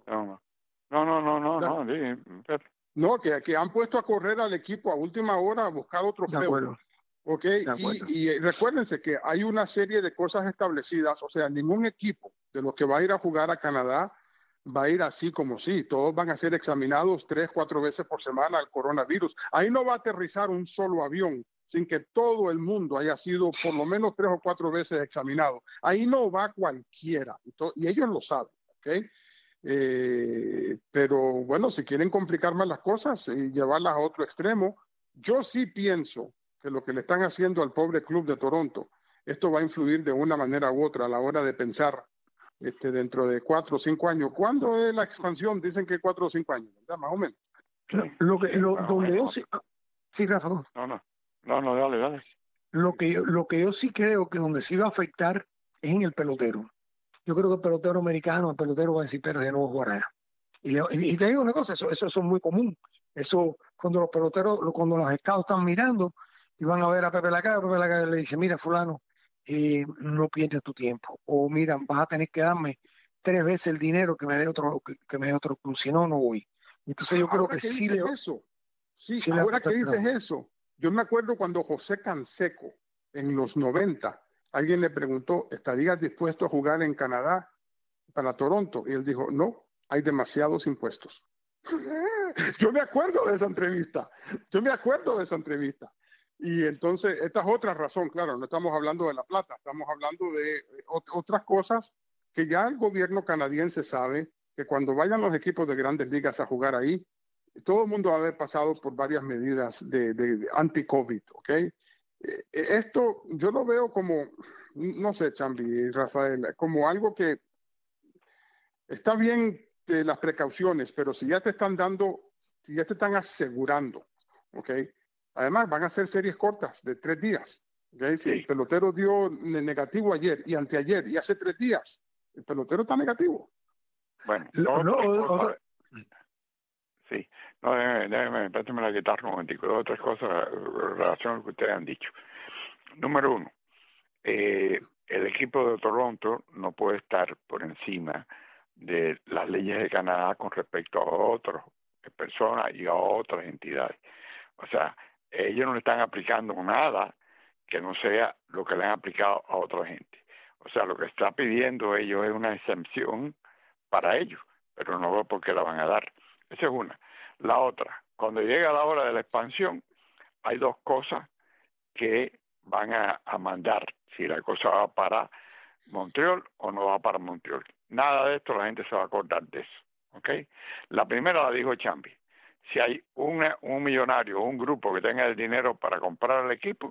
No, que han puesto a correr al equipo a última hora a buscar otro feudo. Okay, y recuérdense que hay una serie de cosas establecidas, o sea, ningún equipo de los que va a ir a jugar a Canadá va a ir así como sí, todos van a ser examinados 3-4 veces por semana al coronavirus. Ahí no va a aterrizar un solo avión sin que todo el mundo haya sido por lo menos 3 o 4 veces examinado. Ahí no va cualquiera, y ellos lo saben, ¿ok? Pero bueno, si quieren complicar más las cosas y llevarlas a otro extremo, yo sí pienso que lo que le están haciendo al pobre club de Toronto, esto va a influir de una manera u otra a la hora de pensar dentro de 4 o 5 años. ¿Cuándo es la expansión? Dicen que 4 o 5 años, ¿verdad? Más o menos. Sí, Rafa. No, dale. Lo que yo sí creo que donde sí va a afectar es en el pelotero. Yo creo que el pelotero americano, el pelotero va a decir, pero ya no voy a jugar allá. Y te digo una cosa, eso es muy común. Eso, cuando los peloteros, cuando los scouts están mirando y van a ver a Pepe Lacalle le dice, mira, fulano, no pierdas tu tiempo. O mira, vas a tener que darme 3 veces el dinero que me dé otro club, si no, no voy. Entonces yo creo que sí le... Eso. Sí, ahora que dices eso, yo me acuerdo cuando José Canseco, en los 90, alguien le preguntó, ¿estarías dispuesto a jugar en Canadá para Toronto? Y él dijo, no, hay demasiados impuestos. Yo me acuerdo de esa entrevista. Y entonces, esta es otra razón, claro, no estamos hablando de la plata, estamos hablando de otras cosas que ya el gobierno canadiense sabe que cuando vayan los equipos de grandes ligas a jugar ahí, todo el mundo va a haber pasado por varias medidas de anti-COVID, ¿ok? Esto yo lo veo como, no sé, Chambi y Rafael, como algo que está bien de las precauciones, pero si ya te están asegurando, ¿ok? Además, van a ser series cortas de 3 días. ¿Okay? Si el pelotero dio negativo ayer y anteayer y hace 3 días, el pelotero está negativo. Bueno, déjeme la guitarra un momentico. Otras cosas en relación a lo que ustedes han dicho. Número 1, el equipo de Toronto no puede estar por encima de las leyes de Canadá con respecto a otras personas y a otras entidades. O sea, ellos no le están aplicando nada que no sea lo que le han aplicado a otra gente. O sea, lo que está pidiendo ellos es una exención para ellos, pero no veo por qué la van a dar. Esa es una. La otra, cuando llega la hora de la expansión, hay dos cosas que van a mandar, si la cosa va para Montreal o no va para Montreal. Nada de esto la gente se va a acordar de eso, ¿ok? La primera la dijo Chambi. Si hay un millonario o un grupo que tenga el dinero para comprar el equipo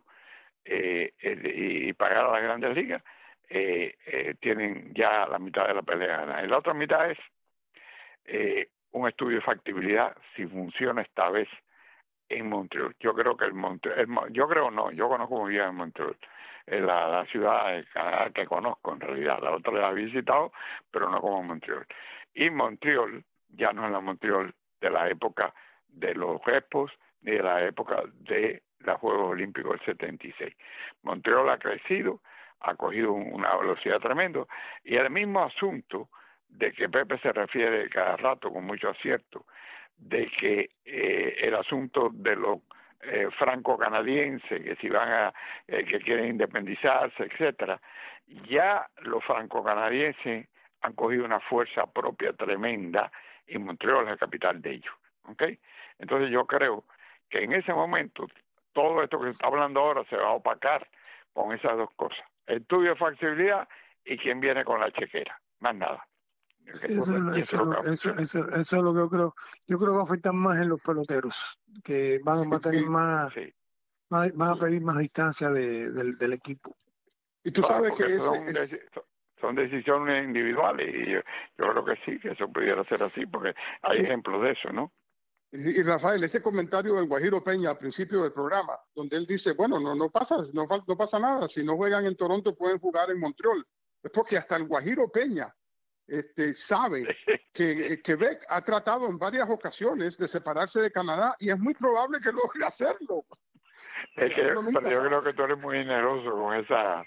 y pagar a las grandes ligas, tienen ya la mitad de la pelea ganada. Y la otra mitad es un estudio de factibilidad si funciona esta vez en Montreal. Yo creo que yo conozco muy bien Montreal, la ciudad de Canadá que conozco en realidad. La otra la he visitado, pero no como Montreal. Y Montreal ya no es la Montreal de la época de los Expos ni de la época de los Juegos Olímpicos del 76. Montreal ha crecido, ha cogido una velocidad tremenda, y el mismo asunto de que Pepe se refiere cada rato con mucho acierto, de que el asunto de los franco-canadienses, que si van a, que quieren independizarse, etcétera, ya los franco-canadienses han cogido una fuerza propia tremenda y Montreal es la capital de ellos, ¿ok? Entonces yo creo que en ese momento todo esto que se está hablando ahora se va a opacar con esas dos cosas: el estudio de factibilidad y quién viene con la chequera, más nada. Eso es lo que yo creo. Yo creo que va a afectar más en los peloteros, que van a tener más, sí. van a pedir más distancia del equipo. Y tú sabes que son decisiones individuales, y yo creo que sí, que eso pudiera ser así, porque hay ejemplos de eso, ¿no? Y Rafael, ese comentario del Guajiro Peña al principio del programa, donde él dice, bueno, no pasa nada, si no juegan en Toronto pueden jugar en Montreal, es porque hasta el Guajiro Peña sabe que Quebec ha tratado en varias ocasiones de separarse de Canadá y es muy probable que logre hacerlo. Es que, pero yo creo que tú eres muy generoso con esa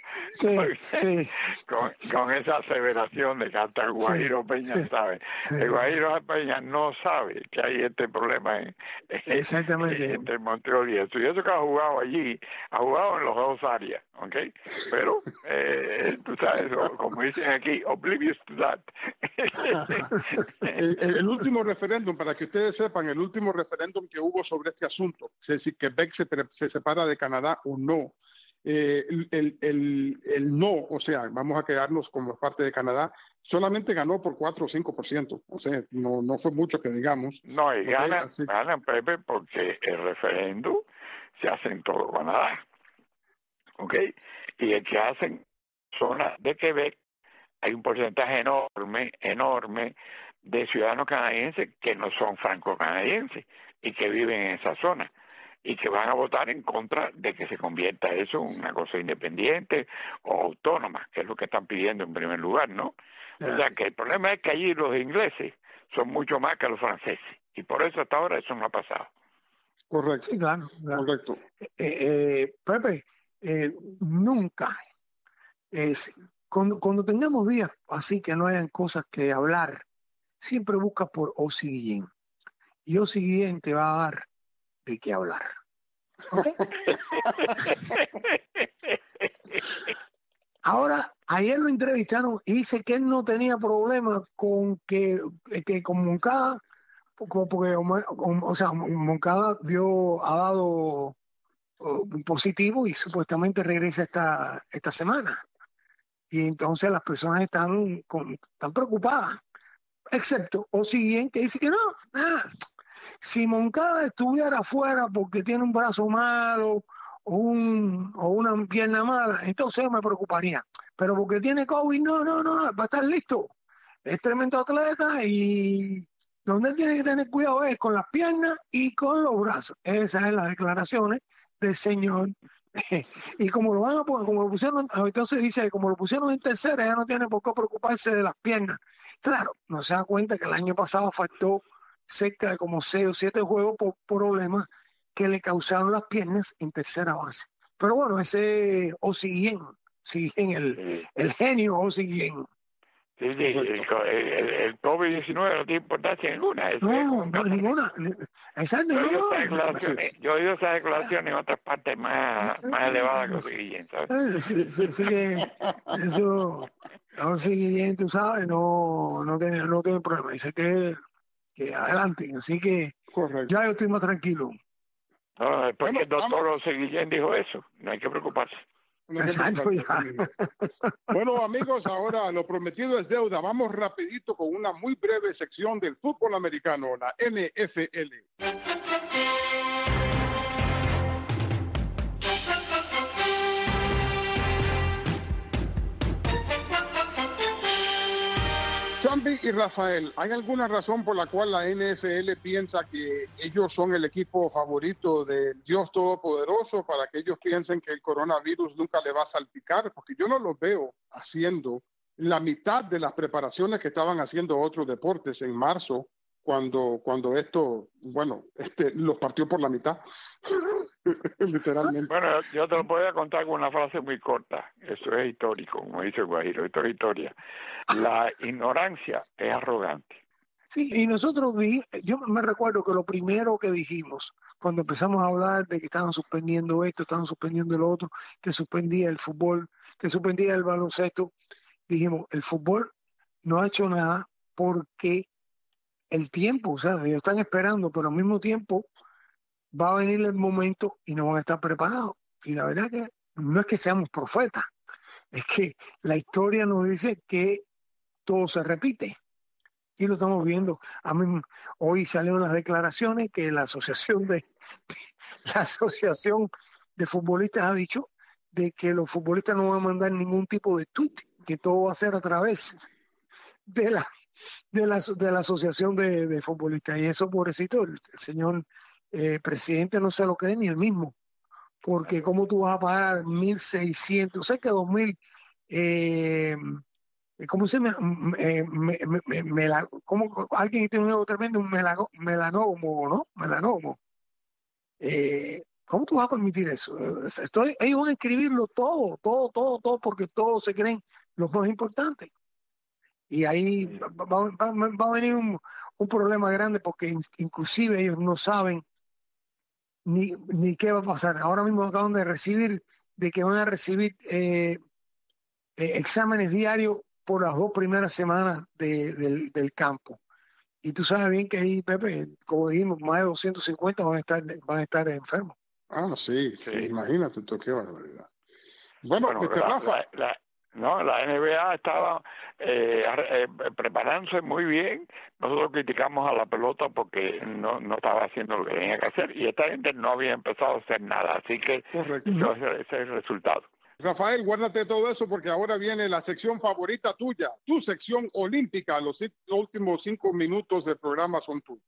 con esa aseveración de que hasta el Guajiro Peña sabe. El Guajiro Peña no sabe que hay este problema entre Montreal y eso. Y eso que ha jugado allí, ha jugado en las dos áreas, ¿ok? Pero, tú sabes, como dicen aquí, oblivious to that. el último referéndum, para que ustedes sepan, el último referéndum que hubo sobre este asunto, es si Quebec se separa de Canadá o no, el no, o sea, vamos a quedarnos como parte de Canadá, solamente ganó por 4 o 5%, o sea, no fue mucho que digamos. No, y ganan, Pepe, porque el referéndum se hace en todo Canadá, ¿ok? Y el que hacen zona de Quebec, hay un porcentaje enorme de ciudadanos canadienses que no son franco-canadienses y que viven en esa zona, y que van a votar en contra de que se convierta eso en una cosa independiente o autónoma, que es lo que están pidiendo en primer lugar, ¿no? O sea, que el problema es que allí los ingleses son mucho más que los franceses, y por eso hasta ahora eso no ha pasado. Correcto. Sí, claro. Correcto. Pepe, nunca, cuando tengamos días así que no hayan cosas que hablar, siempre busca por Ozzy Guillén, y Ozzy Guillén te va a dar de qué hablar. ¿Okay? Ahora, ayer lo entrevistaron y dice que él no tenía problema con que con Moncada, porque o sea, Moncada ha dado positivo y supuestamente regresa esta semana. Y entonces las personas están preocupadas, excepto Ozzy Guillén, que dice que no, nada. Si Moncada estuviera afuera porque tiene un brazo malo o una pierna mala, entonces yo me preocuparía. Pero porque tiene COVID, no, va a estar listo. Es tremendo atleta y donde él tiene que tener cuidado es con las piernas y con los brazos. Esas son las declaraciones del señor. Y como lo pusieron, entonces dice, como lo pusieron en tercera, ya no tiene por qué preocuparse de las piernas. Claro, no se da cuenta que el año pasado faltó cerca de como 6 o 7 juegos por problemas que le causaron las piernas en tercera base. Pero bueno, ese Ozzy Guillén, el genio Ozzy Guillén. Sí, el COVID-19 no tiene importancia ninguna. No, ninguna. Exacto, Yo he oído no. esas declaraciones en otras partes más elevadas que José Guillén, ¿sabes? Sí que eso, José Guillén, tú sabes, no tiene problema. Dice que adelante. Así que Correcto. ya yo estoy más tranquilo. No, después que el doctor vamos. José Guillén dijo eso, no hay que preocuparse. No hay que Exacto, preocuparse. ya. Bueno, amigos, ahora lo prometido es deuda. Vamos rapidito con una muy breve sección del fútbol americano, la NFL. Chambi y Rafael, ¿hay alguna razón por la cual la NFL piensa que ellos son el equipo favorito del Dios Todopoderoso para que ellos piensen que el coronavirus nunca le va a salpicar? Porque yo no los veo haciendo la mitad de las preparaciones que estaban haciendo otros deportes en marzo, cuando esto, los partió por la mitad, literalmente. Bueno, yo te lo voy a contar con una frase muy corta. Eso es histórico, como dice el Guajiro, esto es historia. La ignorancia es arrogante. Sí, y nosotros yo me recuerdo que lo primero que dijimos cuando empezamos a hablar de que estaban suspendiendo esto, estaban suspendiendo lo otro, que suspendía el fútbol, que suspendía el baloncesto, dijimos, el fútbol no ha hecho nada porque el tiempo, o sea, ellos están esperando, pero al mismo tiempo va a venir el momento y no van a estar preparados. Y la verdad que no es que seamos profetas, es que la historia nos dice que todo se repite. Y lo estamos viendo. A mí hoy salieron las declaraciones que la asociación de futbolistas ha dicho de que los futbolistas no van a mandar ningún tipo de tweet, que todo va a ser a través de la asociación de futbolistas. Y eso, pobrecito, el señor presidente no se lo cree ni él mismo, porque cómo tú vas a pagar 1.600, sé que 2.000, ¿cómo se llama? ¿Cómo alguien tiene un nuevo tremendo, un melanoma, ¿no? Melanoma. ¿Cómo tú vas a permitir eso? Ellos van a escribirlo todo, porque todos se creen los más importantes. Y ahí va a venir un problema grande porque inclusive ellos no saben ni qué va a pasar. Ahora mismo acaban de recibir, de que van a recibir exámenes diarios por las 2 primeras semanas del campo. Y tú sabes bien que ahí, Pepe, como dijimos, más de 250 van a estar enfermos. Ah, sí. Imagínate tú, qué barbaridad. Bueno, Rafa. La NBA estaba preparándose muy bien. Nosotros criticamos a la pelota porque no estaba haciendo lo que tenía que hacer y esta gente no había empezado a hacer nada. Así que ese es el resultado. Rafael, guárdate todo eso porque ahora viene la sección favorita tuya, tu sección olímpica. Los últimos 5 minutos del programa son tuyos.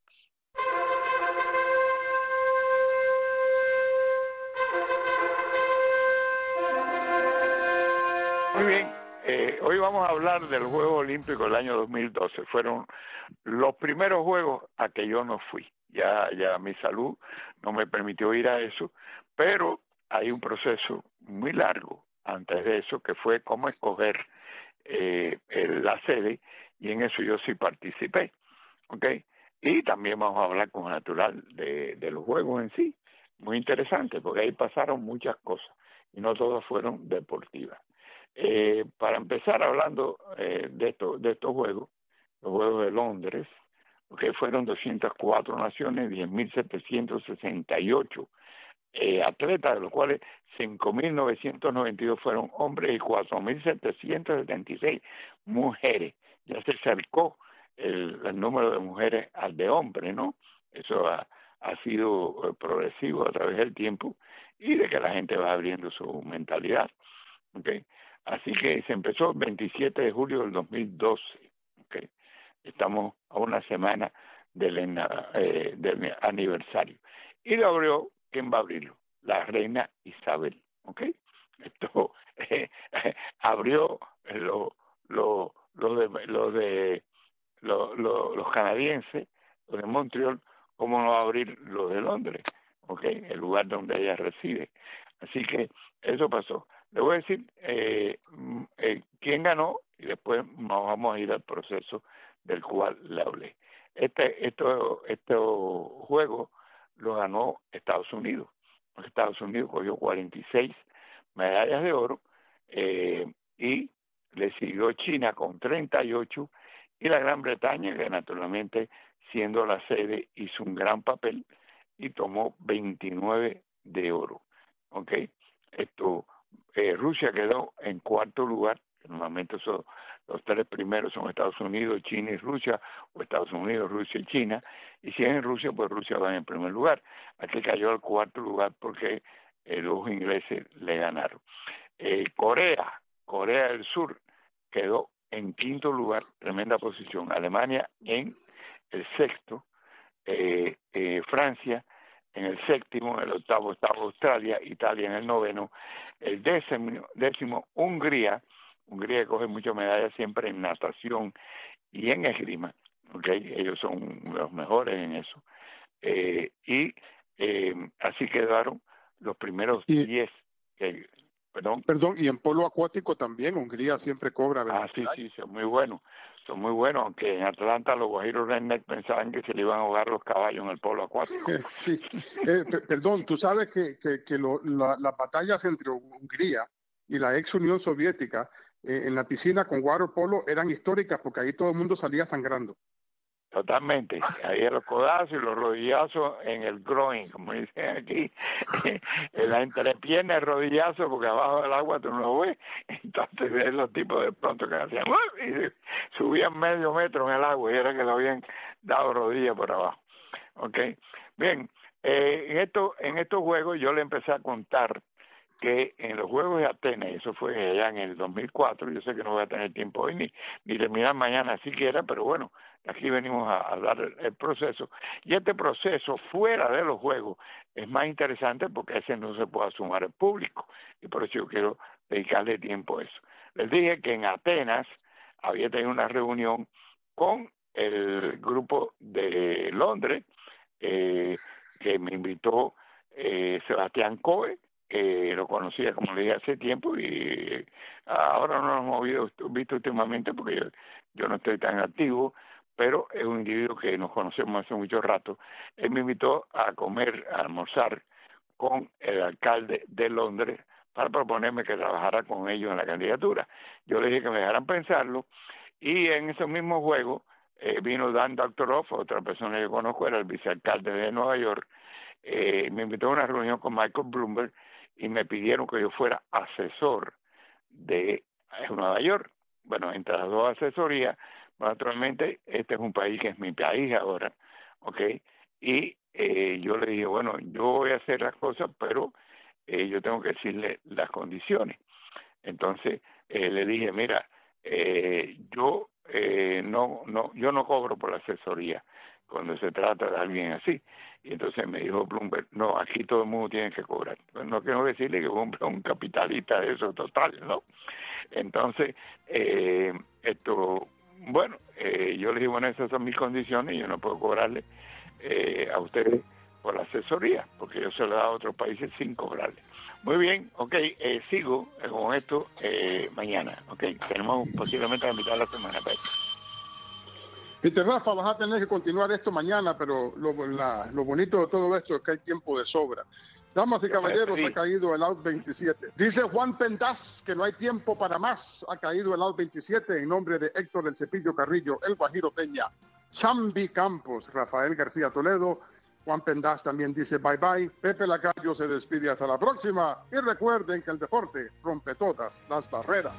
Muy bien, hoy vamos a hablar del Juego Olímpico del año 2012. Fueron los primeros Juegos a que yo no fui. Ya mi salud no me permitió ir a eso, pero hay un proceso muy largo antes de eso, que fue cómo escoger la sede, y en eso yo sí participé, ¿ok? Y también vamos a hablar como natural de los Juegos en sí, muy interesante, porque ahí pasaron muchas cosas, y no todas fueron deportivas. Para empezar hablando de estos Juegos, los Juegos de Londres, que fueron 204 naciones, 10.768 atletas, de los cuales 5.992 fueron hombres y 4.776 mujeres. Ya se acercó el número de mujeres al de hombres, ¿no? Eso ha sido progresivo a través del tiempo y de que la gente va abriendo su mentalidad. ¿Okay? Así que se empezó el 27 de julio del 2012. ¿Okay? Estamos a una semana del aniversario. Y lo abrió, ¿quién va a abrirlo? La reina Isabel. ¿Ok? Esto abrió los canadienses, los de Montreal, ¿cómo no va a abrir los de Londres? ¿Ok? El lugar donde ella reside. Así que eso pasó. Le voy a decir quién ganó y después nos vamos a ir al proceso del cual le hablé. Estos juegos los ganó Estados Unidos. Estados Unidos cogió 46 medallas de oro y le siguió China con 38 y la Gran Bretaña, que naturalmente siendo la sede hizo un gran papel y tomó 29 de oro. ¿Okay? Rusia quedó en cuarto lugar. Normalmente los tres primeros son Estados Unidos, China y Rusia, o Estados Unidos, Rusia y China, y si es en Rusia, pues Rusia va en primer lugar. Aquí cayó al cuarto lugar porque los ingleses le ganaron. Corea del Sur quedó en quinto lugar, tremenda posición. Alemania en el sexto, Francia en el séptimo, en el octavo estaba Australia, Italia en el noveno, el décimo Hungría que coge muchas medallas siempre en natación y en esgrima, ¿okay? Ellos son los mejores en eso. Así quedaron los primeros 10. Perdón, y en polo acuático también, Hungría siempre cobra. Sí, son muy buenos, aunque en Atlanta los Guajiros Redneck pensaban que se le iban a ahogar los caballos en el polo acuático. Sí. Perdón, tú sabes que las batallas entre Hungría y la ex Unión Soviética en la piscina con waterpolo eran históricas porque ahí todo el mundo salía sangrando. Totalmente, ahí los codazos y los rodillazos en el groin, como dicen aquí, en la entrepierna el rodillazo, porque abajo del agua tú no lo ves, entonces ves los tipos de pronto que hacían, y subían medio metro en el agua y era que le habían dado rodillas por abajo. Okay. Bien, en estos juegos yo le empecé a contar que en los Juegos de Atenas, eso fue allá en el 2004, yo sé que no voy a tener tiempo hoy ni terminar mañana siquiera, pero bueno, aquí venimos a dar el proceso. Y este proceso fuera de los Juegos es más interesante porque ese no se puede sumar al público, y por eso yo quiero dedicarle tiempo a eso. Les dije que en Atenas había tenido una reunión con el grupo de Londres, que me invitó Sebastián Coe, lo conocía, como le dije, hace tiempo, y ahora no nos hemos visto últimamente porque yo no estoy tan activo, pero es un individuo que nos conocemos hace mucho rato. Él me invitó a almorzar con el alcalde de Londres para proponerme que trabajara con ellos en la candidatura. Yo le dije que me dejaran pensarlo, y en esos mismos juegos vino Dan Doctoroff, otra persona que yo conozco, era el vicealcalde de Nueva York. Me invitó a una reunión con Michael Bloomberg y me pidieron que yo fuera asesor de Nueva York. Bueno, entre las dos asesorías, naturalmente, este es un país que es mi país ahora, ¿ok? Y yo le dije, bueno, yo voy a hacer las cosas, pero yo tengo que decirle las condiciones. Entonces, le dije, mira, yo no cobro por la asesoría cuando se trata de alguien así. Y entonces me dijo Bloomberg, no, aquí todo el mundo tiene que cobrar. No quiero decirle que un capitalista de eso total, ¿no? Entonces, yo le dije, bueno, esas son mis condiciones, yo no puedo cobrarle a ustedes por la asesoría, porque yo se lo he dado a otros países sin cobrarle. Muy bien, ok, sigo con esto mañana, ok, tenemos posiblemente la mitad de la semana para esto. Rafa, vas a tener que continuar esto mañana, pero lo bonito de todo esto es que hay tiempo de sobra. Damas y caballeros, ha caído el out 27. Dice Juan Pendaz que no hay tiempo para más. Ha caído el out 27 en nombre de Héctor El Cepillo Carrillo, El Guajiro Peña, Chambi Campos, Rafael García Toledo. Juan Pendaz también dice bye bye. Pepe Lacayo se despide hasta la próxima. Y recuerden que el deporte rompe todas las barreras.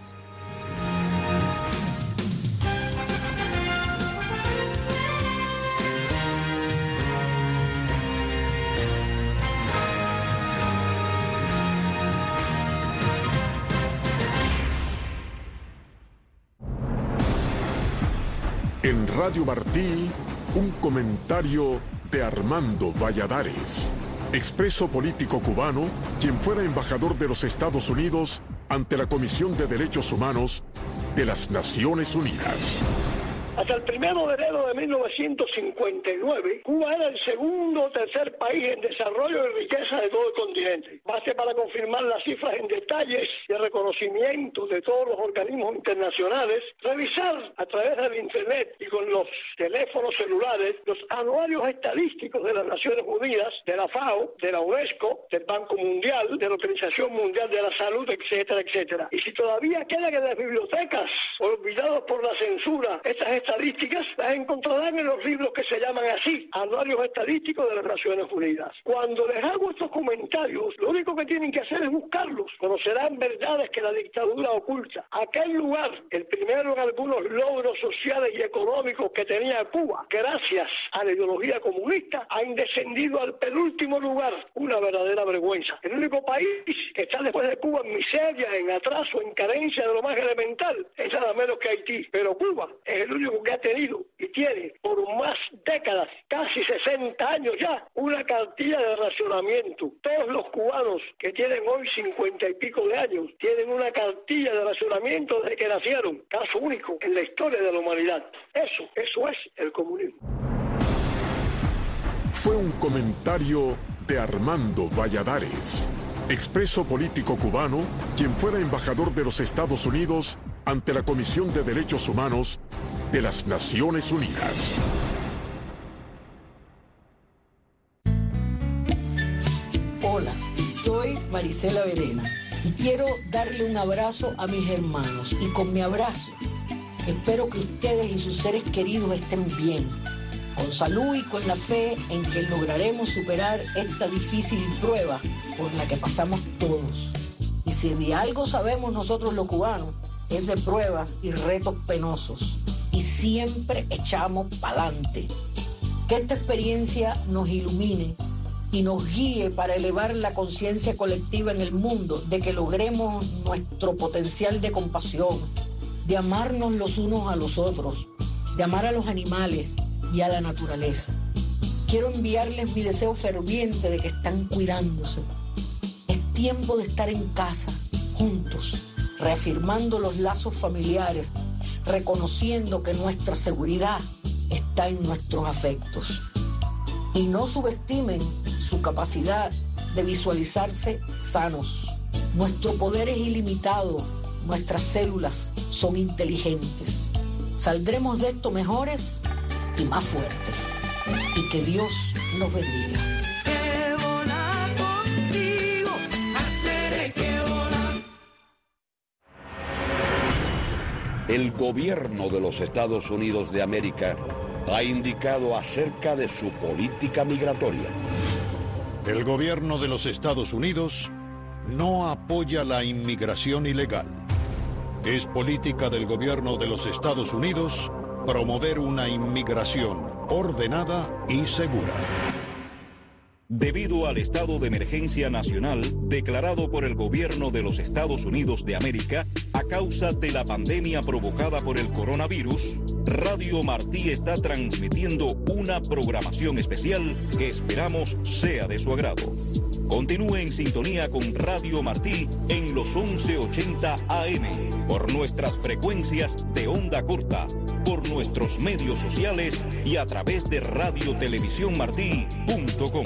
En Radio Martí, un comentario de Armando Valladares, expreso político cubano, quien fuera embajador de los Estados Unidos ante la Comisión de Derechos Humanos de las Naciones Unidas. Hasta el 1 de enero de 1959, Cuba era el segundo o tercer país en desarrollo y riqueza de todo el continente. Baste para confirmar las cifras en detalles y el reconocimiento de todos los organismos internacionales, revisar a través del Internet y con los teléfonos celulares los anuarios estadísticos de las Naciones Unidas, de la FAO, de la UNESCO, del Banco Mundial, de la Organización Mundial de la Salud, etcétera, etcétera. Y si todavía quedan en las bibliotecas, olvidados por la censura, estas estadísticas las encontrarán en los libros que se llaman así, Anuarios Estadísticos de las Naciones Unidas. Cuando les hago estos comentarios, lo único que tienen que hacer es buscarlos. Conocerán verdades que la dictadura oculta. Aquel lugar, el primero en algunos logros sociales y económicos que tenía Cuba, gracias a la ideología comunista, ha descendido al penúltimo lugar, una verdadera vergüenza. El único país que está después de Cuba en miseria, en atraso, en carencia de lo más elemental, es nada menos que Haití. Pero Cuba es el único que ha tenido y tiene por más décadas, casi 60 años ya, una cartilla de racionamiento. Todos los cubanos que tienen hoy 50 y pico de años tienen una cartilla de racionamiento desde que nacieron, caso único en la historia de la humanidad. Eso es el comunismo. Fue un comentario de Armando Valladares, expreso político cubano, quien fuera embajador de los Estados Unidos ante la Comisión de Derechos Humanos de las Naciones Unidas. Hola, soy Marisela Verena y quiero darle un abrazo a mis hermanos. Y con mi abrazo espero que ustedes y sus seres queridos estén bien, con salud y con la fe en que lograremos superar esta difícil prueba por la que pasamos todos. Y si de algo sabemos nosotros los cubanos, es de pruebas y retos penosos. Y siempre echamos pa'lante. Que esta experiencia nos ilumine y nos guíe para elevar la conciencia colectiva en el mundo, de que logremos nuestro potencial de compasión, de amarnos los unos a los otros, de amar a los animales y a la naturaleza. Quiero enviarles mi deseo ferviente de que están cuidándose. Es tiempo de estar en casa, juntos, reafirmando los lazos familiares, reconociendo que nuestra seguridad está en nuestros afectos. Y no subestimen su capacidad de visualizarse sanos. Nuestro poder es ilimitado, nuestras células son inteligentes. Saldremos de esto mejores y más fuertes. Y que Dios los bendiga. El gobierno de los Estados Unidos de América ha indicado acerca de su política migratoria. El gobierno de los Estados Unidos no apoya la inmigración ilegal. Es política del gobierno de los Estados Unidos promover una inmigración ordenada y segura. Debido al estado de emergencia nacional declarado por el gobierno de los Estados Unidos de América a causa de la pandemia provocada por el coronavirus, Radio Martí está transmitiendo una programación especial que esperamos sea de su agrado. Continúe en sintonía con Radio Martí en los 1180 AM, por nuestras frecuencias de onda corta, por nuestros medios sociales y a través de radiotelevisiónmartí.com.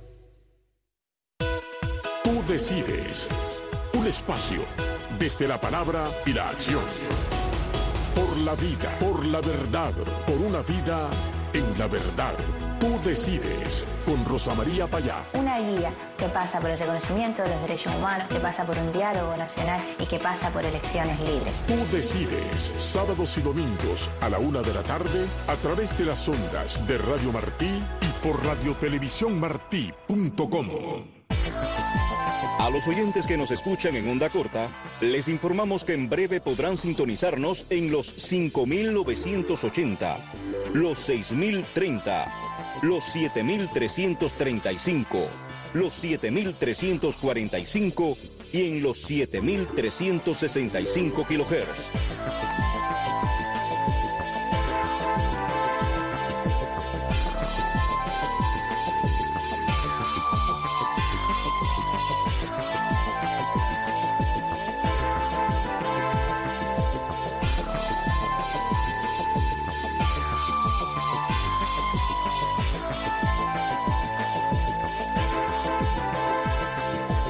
Tú decides. Un espacio desde la palabra y la acción. Por la vida, por la verdad, por una vida en la verdad. Tú decides, con Rosa María Payá. Una guía que pasa por el reconocimiento de los derechos humanos, que pasa por un diálogo nacional y que pasa por elecciones libres. Tú decides, sábados y domingos a la 1 de la tarde, a través de las ondas de Radio Martí y por radiotelevisiónmartí.com. A los oyentes que nos escuchan en onda corta, les informamos que en breve podrán sintonizarnos en los 5.980, los 6.030, los 7.335, los 7.345 y en los 7.365 kHz.